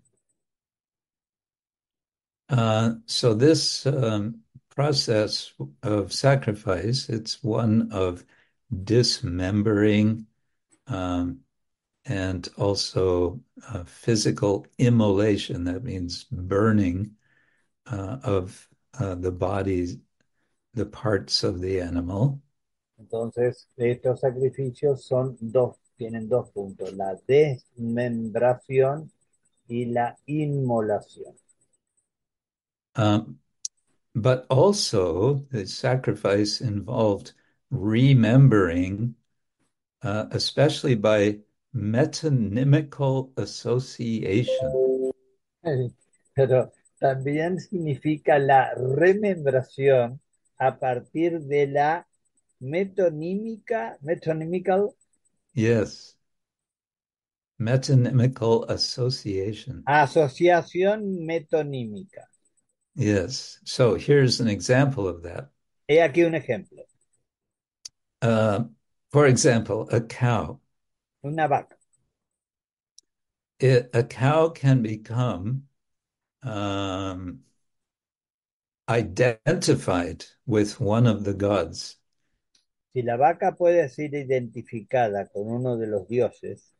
So this process of sacrifice, it's one of dismembering and also physical immolation. That means burning of the body, the parts of the animal. Entonces, estos sacrificios tienen dos puntos, la desmembración y la inmolación. Um, but also, the sacrifice involved remembering, especially by metonymical association. Pero también significa la remembración a partir de la metonymical Yes, metonymical association. asociación metonímica. Yes. So here's an example of that. He aquí un ejemplo. Uh, for example, a cow. Una vaca. A cow can become um, identified with one of the gods, Si la vaca puede ser identificada con uno de los dioses,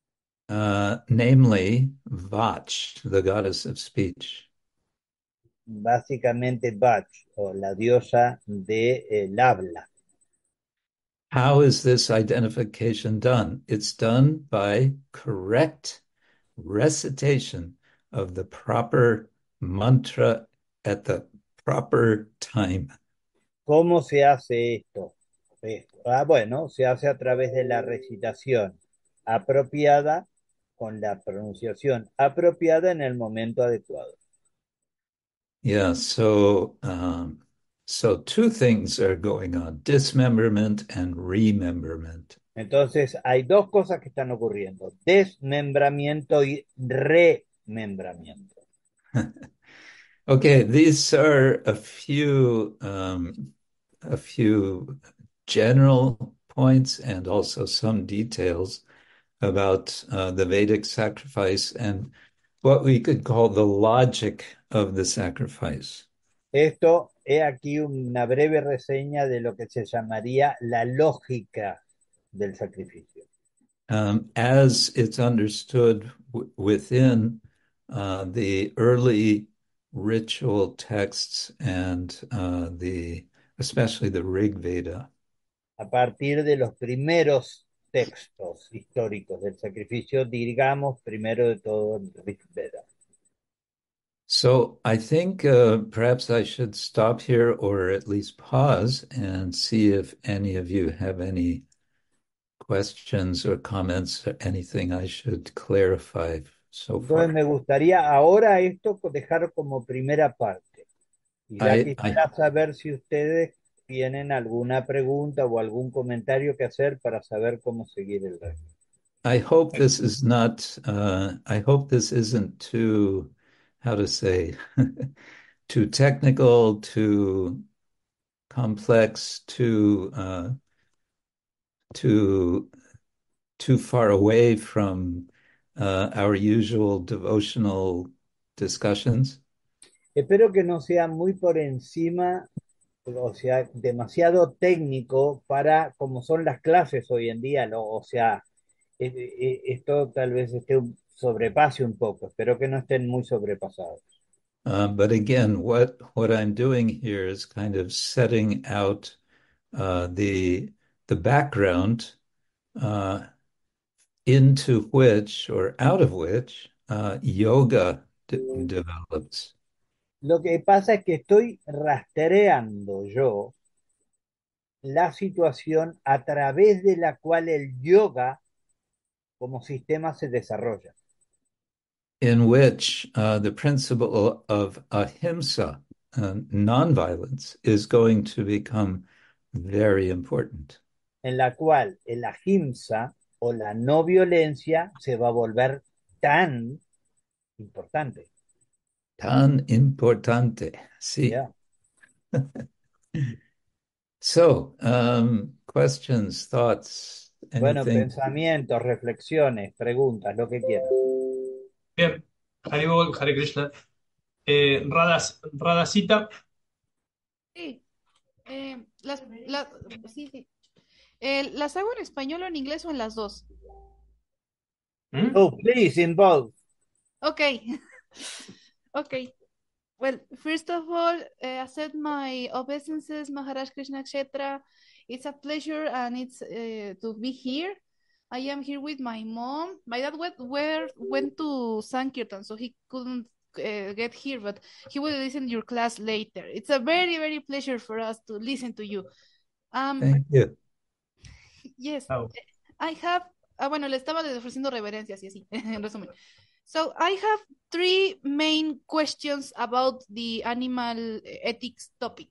namely Vach, the goddess of speech, básicamente Bach, o la diosa del habla. how is this identification done? It's done by correct recitation of the proper mantra at the proper time. ¿Cómo se hace esto? Bueno, se hace a través de la recitación apropiada con la pronunciación apropiada en el momento adecuado. Yeah, so two things are going on, dismemberment and rememberment. Entonces, hay dos cosas que están ocurriendo: desmembramiento y remembramiento. Okay, these are a few general points and also some details about the Vedic sacrifice and what we could call the logic of the sacrifice. Esto, he aquí una breve reseña de lo que se llamaría la lógica del sacrificio. As it's understood within the early ritual texts and especially the Rig Veda. A partir de los primeros textos históricos del sacrificio, digamos primero de todo el Rig Veda. So I think perhaps I should stop here or at least pause and see if any of you have any questions or comments or anything I should clarify so Entonces far. me gustaría ahora esto dejar como primera parte. Y ya I quisiera saber si ustedes tienen alguna pregunta o algún comentario que hacer para saber cómo seguir el resto. I hope this is not, I hope this isn't too, how to say, too technical, too complex, too too far away from our usual devotional discussions. Espero que no sea muy por encima, o sea, demasiado técnico para como son las clases hoy en día, ¿no? O sea, esto tal vez sobrepase un poco. Espero que no estén muy sobrepasados. But again, what I'm doing here is kind of setting out the background uh, into which or out of which yoga develops. Lo que pasa es que estoy rastreando yo la situación a través de la cual el yoga como sistema se desarrolla. In which the principle of ahimsa, nonviolence, is going to become very important. En la cual el ahimsa o la no violencia se va a volver tan importante. Tan importante, sí. ¿Ya? So, questions, thoughts, Bueno, anything? pensamientos, reflexiones, preguntas, lo que quieras. Bien, Haribol, Hare Krishna. Radhasita, Sí, las, sí, sí. ¿Las hago en español o en inglés o en las dos? ¿Mm? Oh, please, in both. Okay. Okay. Well, first of all, accept my obeisances, Maharaj Krishna Kshetra. It's a pleasure and it's to be here. I am here with my mom. My dad went to Sankirtan, so he couldn't get here, but he will listen to your class later. It's a very, very pleasure for us to listen to you. Thank you. Yes, Oh. I have. Bueno, le estaba ofreciendo reverencias y así, en resumen. So I have three main questions about the animal ethics topic.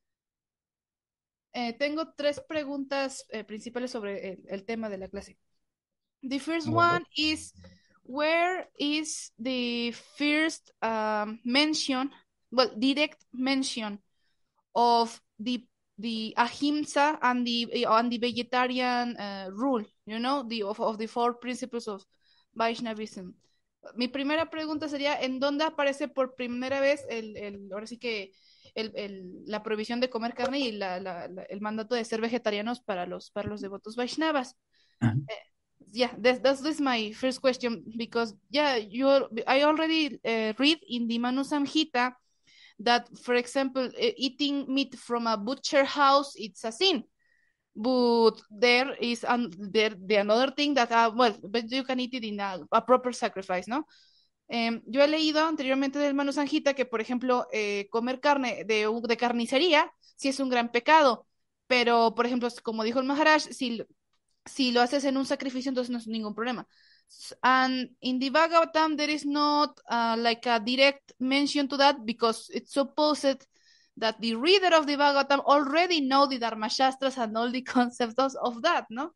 Tengo tres preguntas principales sobre el tema de la clase. The first one is, where is the first mention, well, direct mention of the ahimsa and the vegetarian rule, you know, of the four principles of Vaishnavism. Mi primera pregunta sería, ¿en dónde aparece por primera vez ahora sí que la prohibición de comer carne y el mandato de ser vegetarianos para los devotos Vaishnavas. Yeah, that's my first question because yeah, I already read in the Manu Samhita that, for example, eating meat from a butcher house it's a sin. But there is the another thing that well, but you can eat it in a proper sacrifice, ¿no? Yo he leído anteriormente del Manu Sanjita que, por ejemplo, comer carne de carnicería sí es un gran pecado, pero, por ejemplo, como dijo el Maharaj, si lo haces en un sacrificio, entonces no es ningún problema. And in the Bhagavatam, there is not like a direct mention to that because it's supposed that the reader of the Bhagavatam already know the Dharma Shastras and all the concepts of that, ¿no?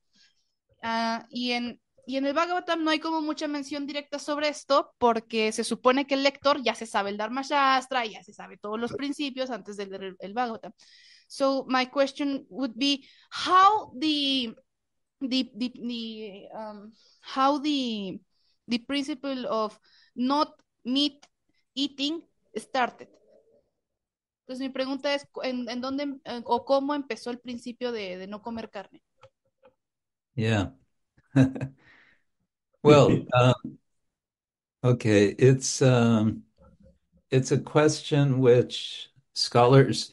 Y en el Bhagavatam no hay como mucha mención directa sobre esto porque se supone que el lector ya se sabe el Dharma Shastra, ya se sabe todos los principios antes de leer el Bhagavatam. So my question would be how how the principle of not meat eating started. Entonces mi pregunta es en dónde o cómo empezó el principio de no comer carne. Yeah. Well, okay, it's a question which scholars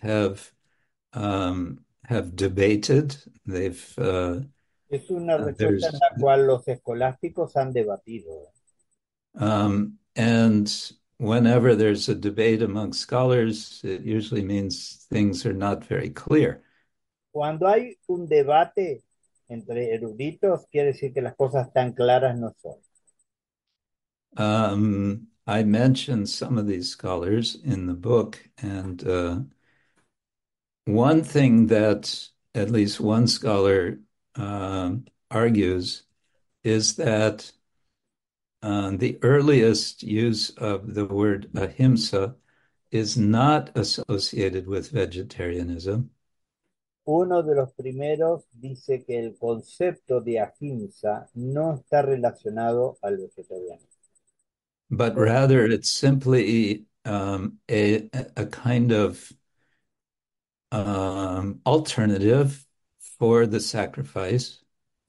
have debated. They've Es una respuesta en there's la cual los escolásticos han debatido. and whenever there's a debate among scholars, it usually means things are not very clear. Cuando hay un debate entre eruditos, quiere decir que las cosas tan claras no son. I mentioned some of these scholars in the book, and one thing that at least one scholar argues is that the earliest use of the word ahimsa is not associated with vegetarianism. Uno de los primeros dice que el concepto de ahimsa no está relacionado al vegetariano. But rather it's simply a kind of alternative for the sacrifice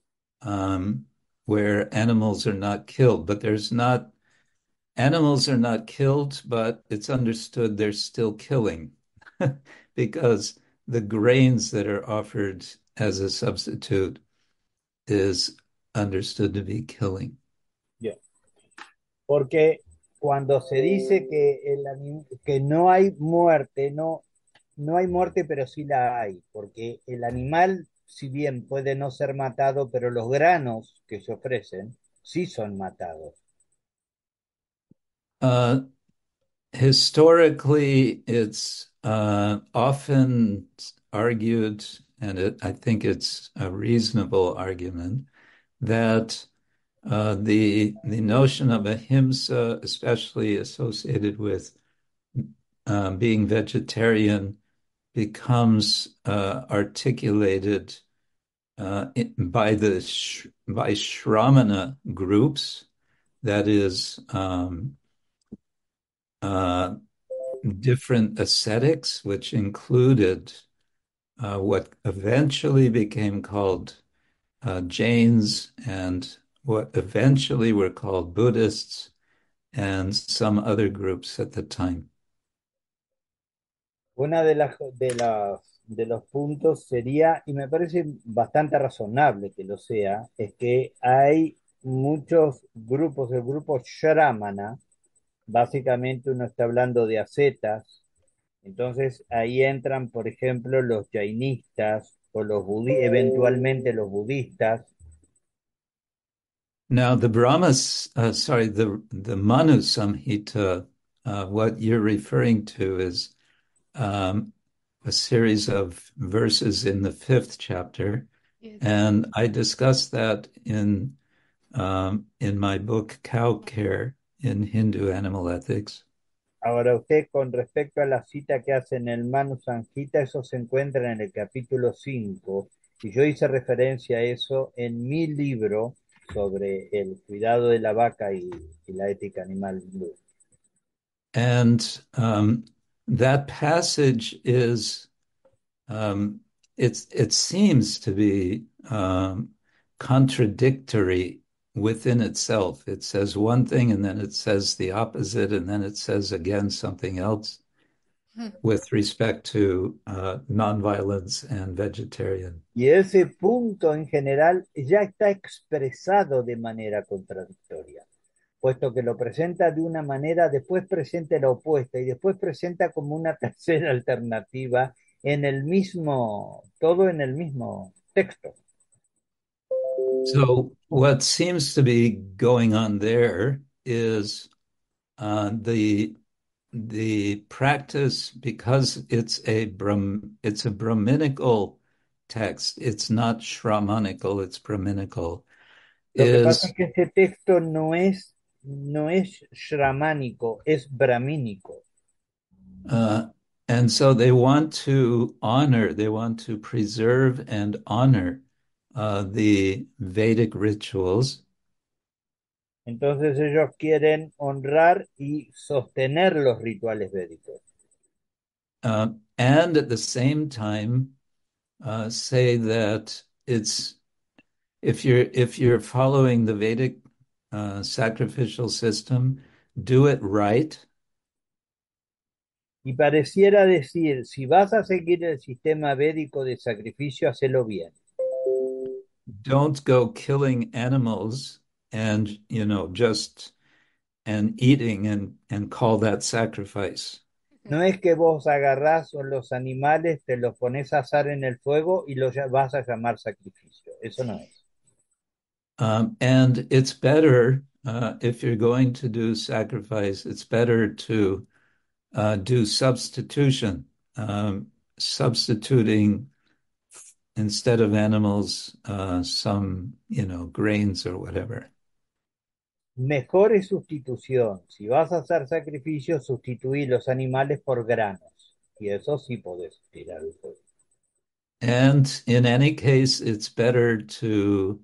where animals are not killed. But animals are not killed, but it's understood they're still killing because the grains that are offered as a substitute is understood to be killing. Yeah. Porque cuando se dice que no hay muerte, no hay muerte, pero sí la hay, porque el animal, si bien puede no ser matado, pero los granos que se ofrecen sí son matados. Historically, it's often argued, and I think it's a reasonable argument, that the notion of ahimsa, especially associated with being vegetarian, becomes articulated by Shramana groups, that is, different ascetics, which included what eventually became called Jains and what eventually were called Buddhists and some other groups at the time. Una de los puntos sería, y me parece bastante razonable que lo sea, es que hay muchos grupos, el grupo Shramana, básicamente uno está hablando de ascetas, entonces ahí entran, por ejemplo, los jainistas o eventualmente los budistas. Now, the the Manu Samhita, what you're referring to is a series of verses in the 5th chapter, Yes. and I discussed that in my book Cow Care in Hindu Animal Ethics. Ahora usted, con respecto a la cita que hace en el Manu Sanjita, eso se encuentra en el capítulo 5, y yo hice referencia a eso en mi libro sobre el cuidado de la vaca y la ética animal hindú. And that passage is it seems to be contradictory within itself. It says one thing and then it says the opposite, and then it says again something else with respect to nonviolence and vegetarian. Y ese punto en general ya está expresado de manera contradictoria, puesto que lo presenta de una manera, después presenta la opuesta y después presenta como una tercera alternativa en el mismo, todo en el mismo texto. So what seems to be going on there is the practice, because it's a Brahminical text. It's not Shramanical, it's Brahminical. Lo que pasa es Is que este texto no es shramánico, es brahmínico. and so they want to honor, they want to preserve and honor the Vedic rituals. Entonces ellos quieren honrar y sostener los rituales védicos. And at the same time say that it's if you're following the Vedic sacrificial system, do it right. Y pareciera decir, si vas a seguir el sistema védico de sacrificio, hacelo bien. Don't go killing animals and just and eating and call that sacrifice. No es que vos agarrás los animales, te los pones a asar en el fuego y los vas a llamar sacrificio. Eso no es. And it's better if you're going to do sacrifice, it's better to do substitution, substituting instead of animals some, grains or whatever. Mejor es sustitución. Si vas a hacer sacrificio, sustituí los animales por granos. Y eso sí podés tirar el fuego. And in any case, it's better to,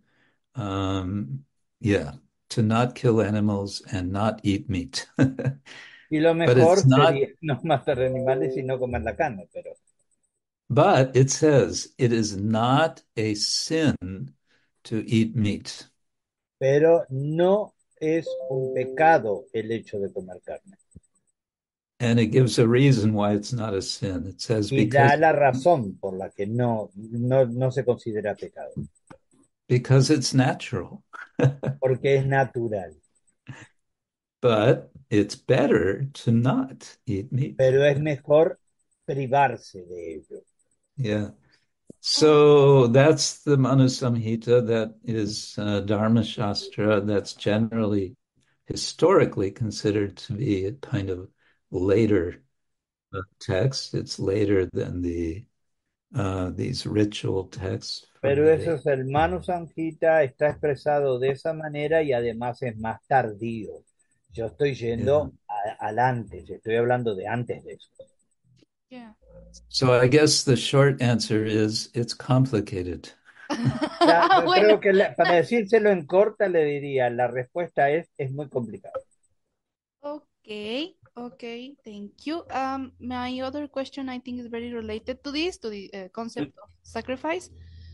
to not kill animals and not eat meat. Y lo But it's mejor not, sería no matar animales y no comer la carne, pero but it says it is not a sin to eat meat. no es un pecado el hecho de comer carne. And it gives a reason why it's not a sin. It says Y da la razón por la que no se considera pecado. because it's natural. Porque es natural. But it's better to not eat meat. Pero es mejor privarse de ello. Yeah. So that's the Manu Samhita, that is Dharma Shastra, that's generally historically considered to be a kind of later text. It's later than these ritual texts. Pero eso es el Manu Samhita, está expresado de esa manera y además es más tardío. Yo estoy yendo al antes, estoy hablando de antes de eso. Yeah. So I guess the short answer is it's complicated. Creo que para decírselo en corta le diría, la respuesta es muy complicado. Okay, thank you. My other question I think is very related to this, to the concept of sacrifice.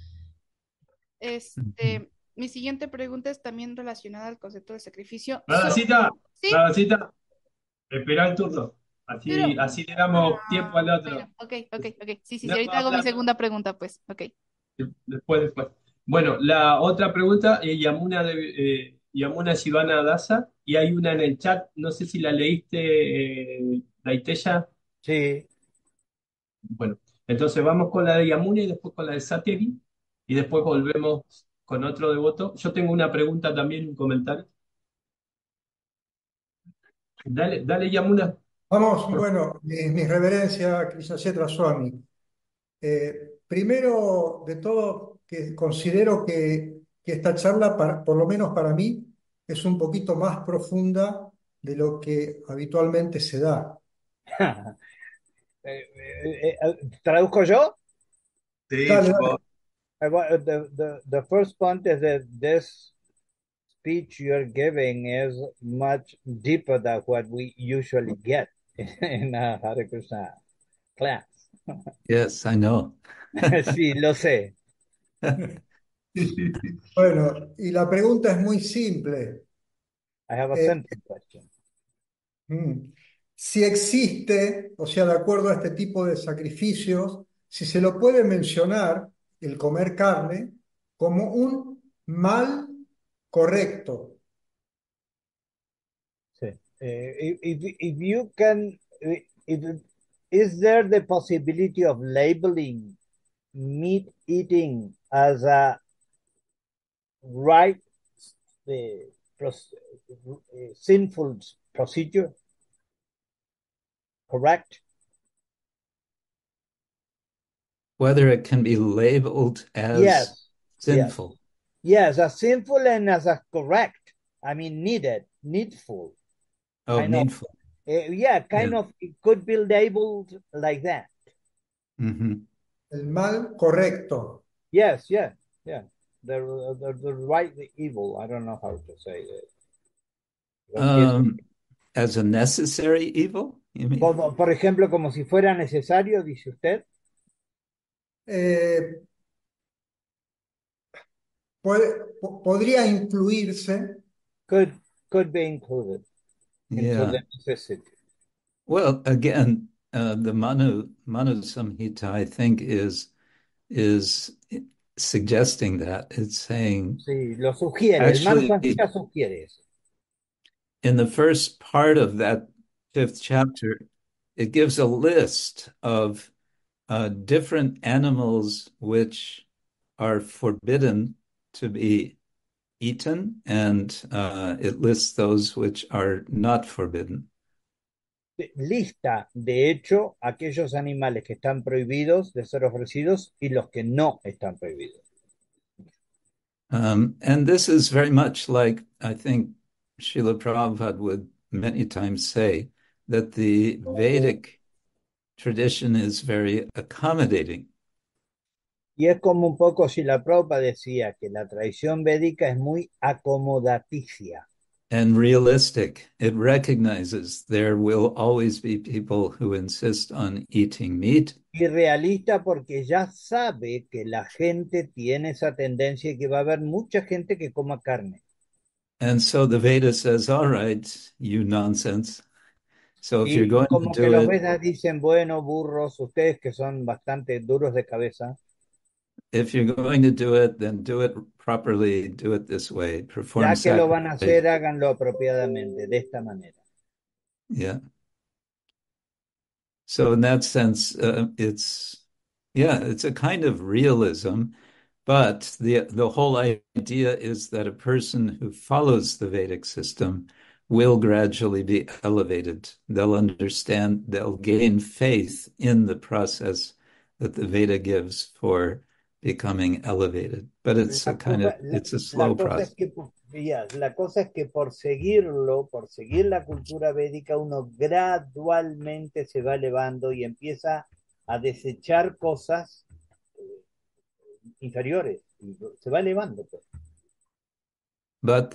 Mi siguiente pregunta es también relacionada al concepto de sacrificio. Radacita, ¿Sí? Radacita, espera el turno. Así le damos tiempo al otro. Bueno, ok. Sí, No, ahorita hago mi segunda pregunta, pues. Ok. Después. Bueno, la otra pregunta, Yamuna Shivana Dasa, y hay una en el chat, no sé si la leíste, Daiteya. Sí. Bueno, entonces vamos con la de Yamuna y después con la de Satyaki, y después volvemos con otro devoto. Yo tengo una pregunta también, un comentario. Dale, Yamuna. Vamos, bueno, mi reverencia, Krishna Chetra Swami. Primero de todo, que considero que esta charla, por lo menos para mí, es un poquito más profunda de lo que habitualmente se da. ¿Traduzco yo? Sí, Dale, por dale. The first point is that this speech you're giving is much deeper than what we usually get. en la Hare Krishna class. Yes, I know. Sí, lo sé. Bueno, y la pregunta es muy simple. I have a Eh, simple question. mm, si existe, o sea, de acuerdo a este tipo de sacrificios, si se lo puede mencionar el comer carne como un mal correcto. Sí. If you can, if, is there the possibility of labeling meat eating as a right, uh, sinful procedure? Correct? Whether it can be labeled as Yes. Yes. sinful. Yes, as sinful and as a correct. I mean, needed, needful. Oh, Kind of, needful. yeah, Yeah. kind of, it could be labeled like that. Mm-hmm. El mal correcto. Yes, yeah, yeah. The right, the evil. I don't know how to say it. As a necessary evil, you mean? Como, por ejemplo, como si fuera necesario, dice usted. Eh, podría incluirse. Could be included into Yeah. the necessity. Well, again, the Manu Samhita, I think, is suggesting that. It's saying Sí, lo sugiere. El Manu actually Samhita sugiere eso. in the first part of that fifth chapter, it gives a list of different animals which are forbidden to be eaten, and it lists those which are not forbidden. Lista, de hecho, aquellos animales que están prohibidos de ser ofrecidos y los que no están prohibidos. And this is very much like, I think, Srila Prabhupada would many times say, that the Vedic tradition is very accommodating. Y es como un poco si la Prabhupada decía que la tradición védica es muy acomodaticia. And realistic. It recognizes there will always be people who insist on eating meat. Y realista porque ya sabe que la gente tiene esa tendencia y que va a haber mucha gente que coma carne. And so the Veda says, all right, you nonsense. So if you're Y going to como que do los it, Vedas dicen, bueno, burros, ustedes que son bastante duros de cabeza, if you're going to do it, then do it properly, do it this way, perform ya que lo van a sacrifice. hacer, háganlo apropiadamente, de esta manera. Yeah. So in that sense, it's a kind of realism, but the whole idea is that a person who follows the Vedic system will gradually be elevated. They'll understand, they'll gain faith in the process that the Veda gives for becoming elevated. But it's La cosa, it's a la slow cosa es process. que, ya, la cosa es que por seguirlo, por seguir la cultura védica, uno gradualmente se va elevando y empieza a desechar cosas inferiores. Y se va elevando, pues. But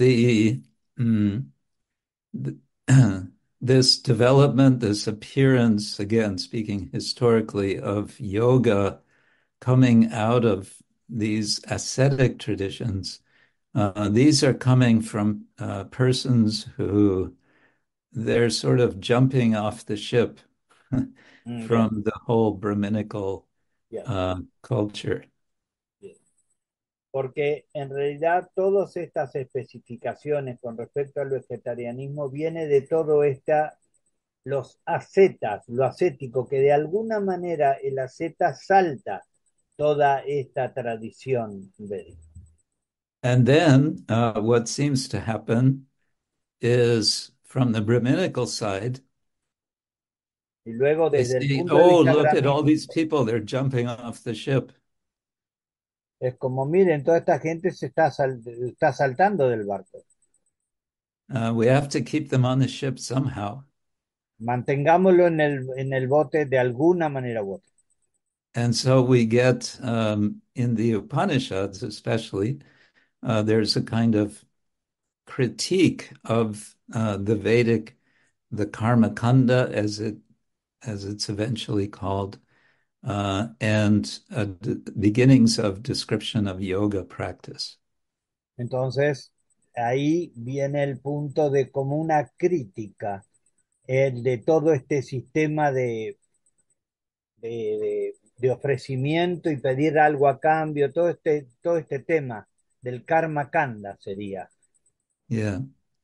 the this development, this appearance, again, speaking historically, of yoga coming out of these ascetic traditions, these are coming from persons who they're sort of jumping off the ship Yes, from the whole Brahminical yes, culture. yes. Porque en realidad todas estas especificaciones con respecto al vegetarianismo viene de todo esta, los ascetas, lo ascético, que de alguna manera el asceta salta toda esta tradición védica. And then what seems to happen is from the Brahminical side, Y luego they desde el see, punto de oh, vista look at all brahmínico, these people, they're jumping off the ship. es como, miren, toda esta gente se está saltando del barco. We have to keep them on the ship somehow. Mantengámoslo en el bote de alguna manera u otra. And so we get, in the Upanishads especially, there's a kind of critique of the Vedic the Karma Kanda, as it's eventually called, and beginnings of description of yoga practice. Entonces, ahí viene el punto de como una crítica de todo este sistema de ofrecimiento y pedir algo a cambio, todo este tema del karma kanda sería. Yeah.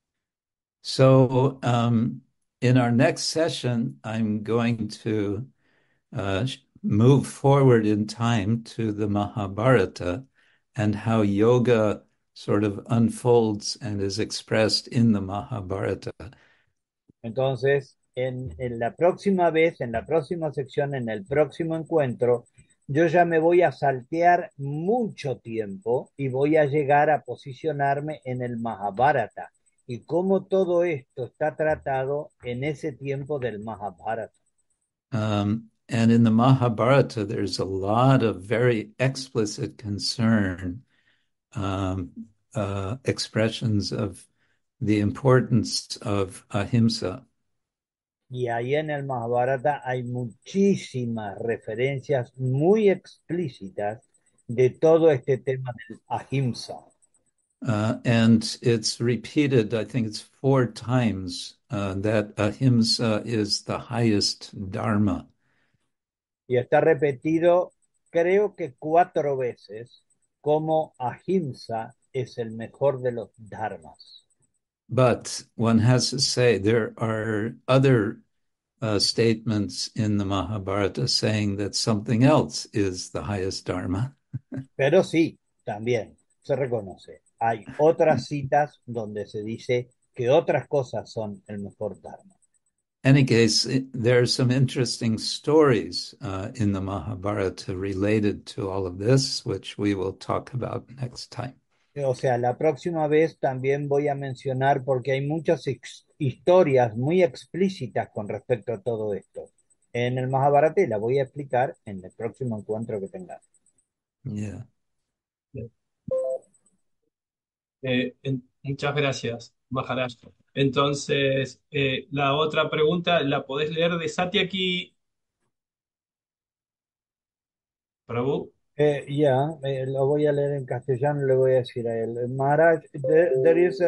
So in our next session, I'm going to move forward in time to the Mahabharata and how yoga sort of unfolds and is expressed in the Mahabharata. Entonces, en la próxima vez, en la próxima sección, en el próximo encuentro, yo ya me voy a saltear mucho tiempo y voy a llegar a posicionarme en el Mahabharata y cómo todo esto está tratado en ese tiempo del Mahabharata. And in the Mahabharata, there's a lot of very explicit concern, expressions of the importance of ahimsa. Y ahí en el Mahabharata hay muchísimas referencias muy explícitas de todo este tema del ahimsa. And it's repeated, I think it's 4 times, that ahimsa is the highest dharma. Y está repetido, creo que 4 veces, como ahimsa es el mejor de los dharmas. But one has to say there are other statements in the Mahabharata saying that something else is the highest dharma. Pero sí, también se reconoce. Hay otras citas donde se dice que otras cosas son el mejor dharma. Any case, there are some interesting stories in the Mahabharata related to all of this, which we will talk about next time. O sea, la próxima vez también voy a mencionar porque hay muchas historias muy explícitas con respecto a todo esto. En el Mahabharata y la voy a explicar en el próximo encuentro que tengamos. Yeah. Muchas gracias, Maharaj. Entonces, la otra pregunta la podés leer de Satyaki Prabhu. Lo voy a leer en castellano, le voy a decir a él. Maharaj, there is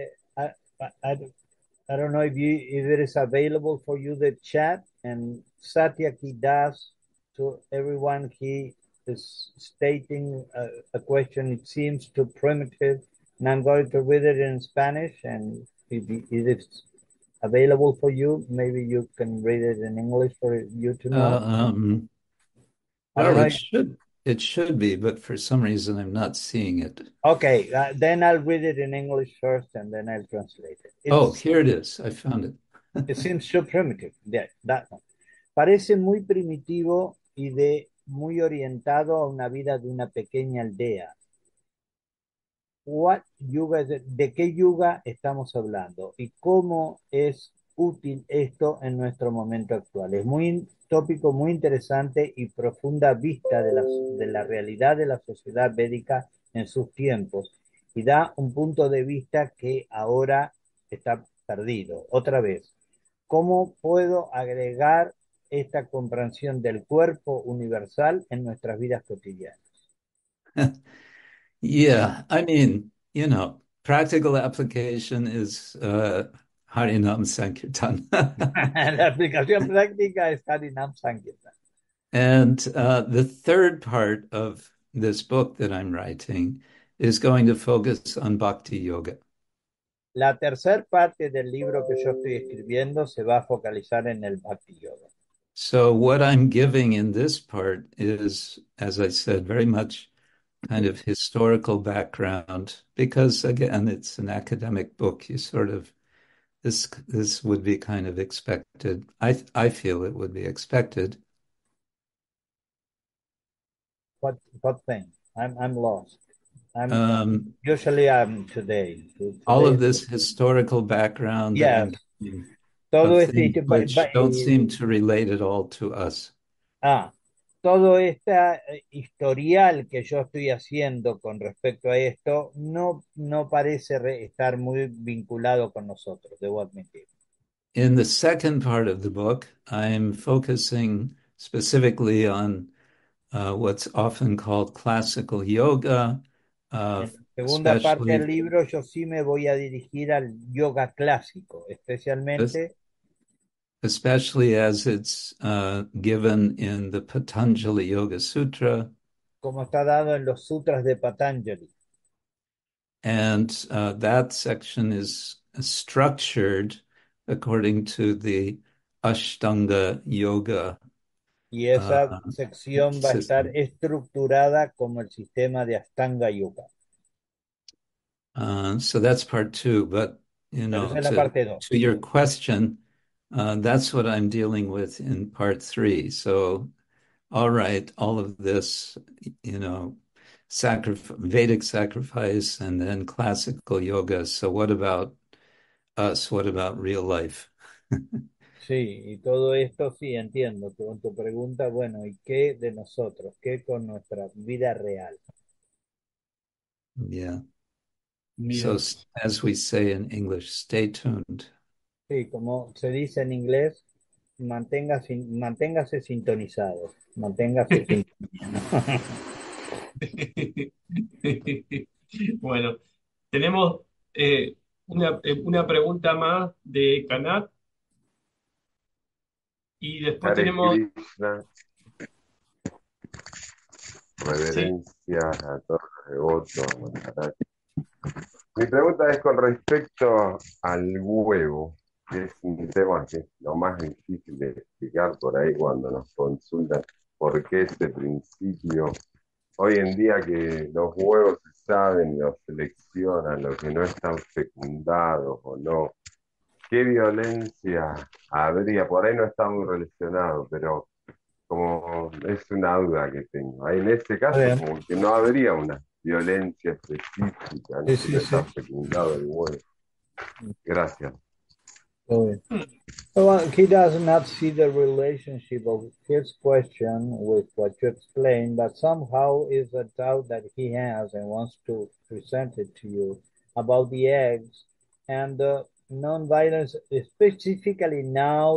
I don't know if it is available for you the chat, and Satyaki Das to everyone, he is stating a question, it seems too primitive, and I'm going to read it in Spanish, and if it is available for you, maybe you can read it in English for you to know. I don't Well, know. it should be, but for some reason I'm not seeing it. Okay, then I'll read it in English first, and then I'll translate it. Here it is. I found it. It seems so primitive. Yeah, that one. Parece muy primitivo y muy orientado a una vida de una pequeña aldea. ¿De qué yuga estamos hablando? ¿Y cómo es útil esto en nuestro momento actual? Es muy tópico, muy interesante y profunda vista de la realidad de la sociedad védica en sus tiempos y da un punto de vista que ahora está perdido. Otra vez, ¿cómo puedo agregar esta comprensión del cuerpo universal en nuestras vidas cotidianas? Yeah, I mean, practical application is Harinam Sankirtan. La aplicación práctica es Harinam Sankirtan. And the third part of this book that I'm writing is going to focus on Bhakti Yoga. La tercera parte del libro que yo estoy escribiendo se va a focalizar en el Bhakti Yoga. So what I'm giving in this part is, as I said, very much kind of historical background, because again, it's an academic book. You sort of this would be kind of expected. I feel it would be expected. What thing? I'm lost. Usually I'm today. All of this historical background that I'm giving, todo of things which don't seem to relate at all to us. Todo este historial que yo estoy haciendo con respecto a esto no parece estar muy vinculado con nosotros, debo admitir. In the second part of the book, I'm focusing specifically on what's often called classical yoga, uh, En la segunda parte del especially libro yo sí me voy a dirigir al yoga clásico, especialmente especially as it's given in the Patanjali Yoga Sutra. como está dado en los sutras de Patanjali. And that section is structured according to the Ashtanga Yoga Y esa uh, sección va a estar system. estructurada como el sistema de Astanga Yoga. So that's part two. But, Pero esa es la to parte 2. your question, that's what I'm dealing with in part three. So, all right, all of this, Vedic sacrifice and then classical yoga. So what about us? What about real life? Sí, y todo esto sí entiendo. Tu pregunta, bueno, ¿y qué de nosotros? ¿Qué con nuestra vida real? Yeah. So Bien. as we say in English, stay tuned. Sí, como se dice en inglés, manténgase sintonizado, manténgase sintonizado. Bueno, tenemos una pregunta más de Kanat y después Hare tenemos, Krishna, sí, reverencias a todos los devotos. Maharaj. Mi pregunta es con respecto al huevo, que es un tema que es lo más difícil de explicar por ahí cuando nos consultan por qué ese principio. Hoy en día que los huevos se saben, los seleccionan, los que no están fecundados o no. ¿Qué violencia habría? Por ahí no está muy relacionado, pero como es una duda que tengo. Ahí en ese Está caso, bien. como que no habría una violencia específica, Sí, ¿no? Si sí, no sí. está fecundado el huevo. Gracias. Está bien. So, he does not see the relationship of his question with what you explained, but somehow is a doubt that he has and wants to present it to you about the eggs and the non-violence, specifically now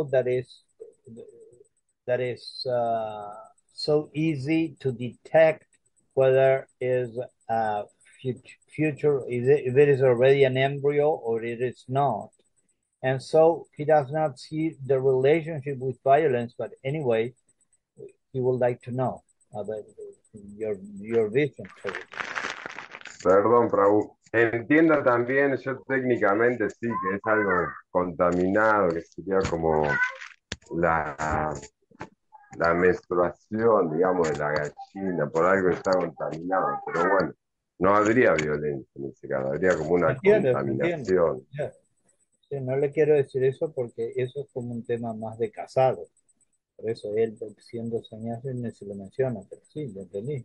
that is so easy to detect whether is a future, if it is already an embryo or it is not. And so he does not see the relationship with violence, but anyway, he would like to know about your vision for it. Perdón, Prabhu. Entiendo también, yo técnicamente sí, que es algo contaminado, que sería como la, la menstruación, digamos, de la gallina, por algo está contaminado, pero bueno, no habría violencia en ese caso, habría como ¿Me una entiendes? ¿Me entiendes? contaminación. Yeah. Sí, no le quiero decir eso porque eso es como un tema más de casado. Por eso él, siendo sannyasi, se lo menciona, pero sí, lo entendí.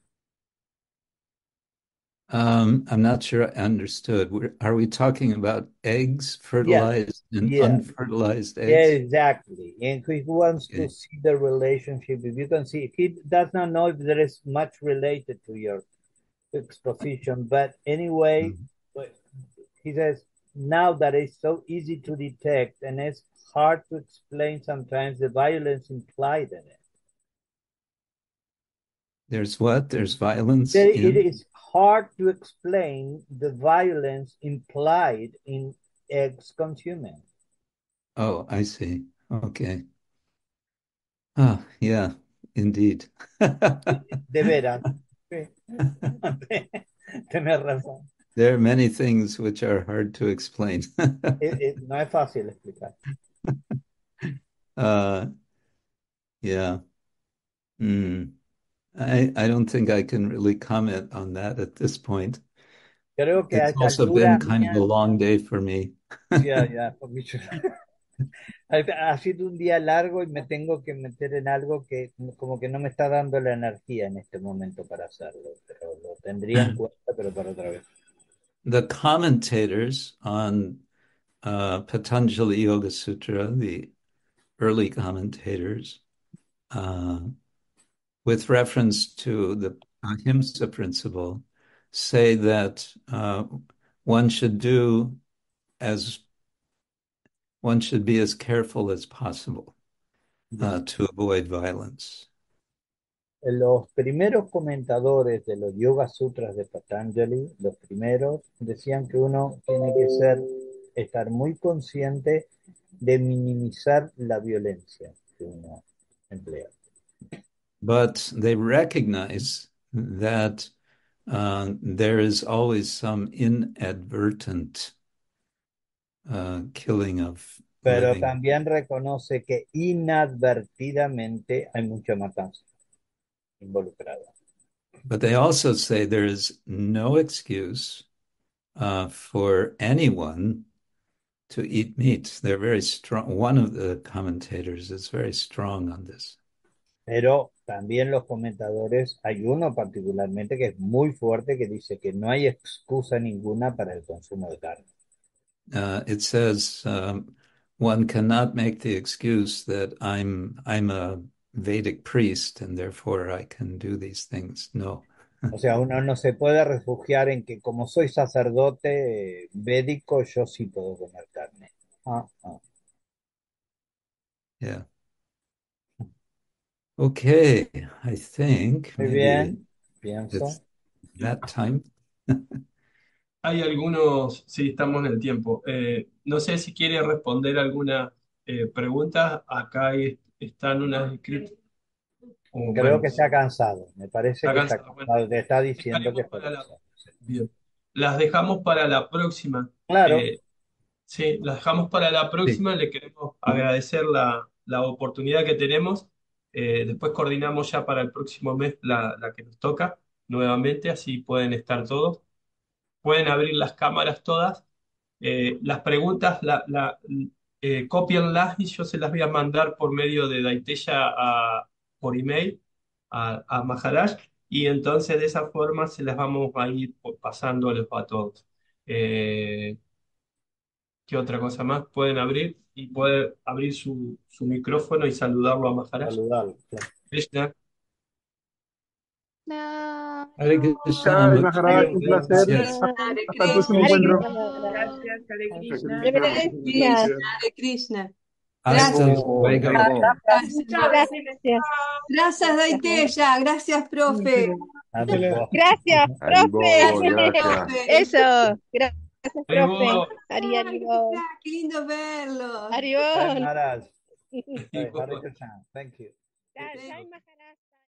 I'm not sure I understood. Are we talking about eggs, Yes, fertilized and yes. unfertilized Yeah, eggs? exactly. And he wants to Okay. see the relationship. If you can see, he does not know if there is much related to your exposition, but anyway, Mhm. but he says now that it's so easy to detect and it's hard to explain sometimes the violence implied in it. There's what? There's violence That it in? is hard to explain the violence implied in eggs consuming. Oh, I see. Okay. Ah, yeah, indeed. De veras. Sí. Tienes razón. There are many things which are hard to explain. No es fácil explicar. Uh, yeah. Mm. I don't think I can really comment on that at this point. Creo que a It's esta also been altura kind of a mía, long day for me. ya, ya, poquito. Ha sido un día largo y me tengo que meter en algo que como que no me está dando la energía en este momento para hacerlo, pero lo tendría en cuenta, pero para otra vez. The commentators on Patanjali Yoga Sutra, the early commentators, uh, with reference to the ahimsa principle, say that one should do as one should be as careful as possible to avoid violence. Los primeros comentadores de los Yoga Sutras de Patanjali, los primeros, decían que uno tiene que estar muy consciente de minimizar la violencia que uno emplea. But they recognize that there is always some inadvertent killing of Pero living. también reconoce que inadvertidamente hay mucha matanza involucrada. But they also say there is no excuse for anyone to eat meat. They're very strong. One of the commentators is very strong on this. Pero también los comentadores, hay uno particularmente que es muy fuerte que dice que no hay excusa ninguna para el consumo de carne. It says one cannot make the excuse that I'm a Vedic priest and therefore I can do these things. No. O sea, uno no se puede refugiar en que como soy sacerdote védico, yo sí puedo comer carne. Yeah. Okay, I think Muy maybe bien, pienso. it's that time. Hay algunos, sí, estamos en el tiempo. No sé si quiere responder alguna pregunta. Acá están unas escritas. Creo Bueno, que está cansado. Me parece está que está cansado. Bueno, cansado. Te está diciendo que dejaremos está para la, cansado. bien. Las dejamos para la próxima. Claro, Sí, las dejamos para la Sí. próxima. Le queremos agradecer la oportunidad que tenemos. Después coordinamos ya para el próximo mes la que nos toca nuevamente, así pueden estar todos. Pueden abrir las cámaras todas. Las preguntas, cópienlas y yo se las voy a mandar por medio de Daiteya por email a Maharaj y entonces de esa forma se las vamos a ir pasándoles a todos. Eh, ¿Qué otra cosa más? Pueden abrir y puede abrir su micrófono y saludarlo a Maharaj. saludalo. Claro. Krishna. No, Hare no. Krishna, Ay, Maharaj, un placer. Yes. Hasta el próximo encuentro. Gracias, Hare Krishna. Gracias. Hare Krishna. Hasta Gracias. luego. Gracias. Gracias, Daiteya. Gracias, profe. Gracias, profe. Haribol, gracias. Eso. Gracias, profe. Haribol. Haribol. Qué lindo verlo. Haribol. Maharaj. Hare Krishna. Thank you. Jai Maharaj.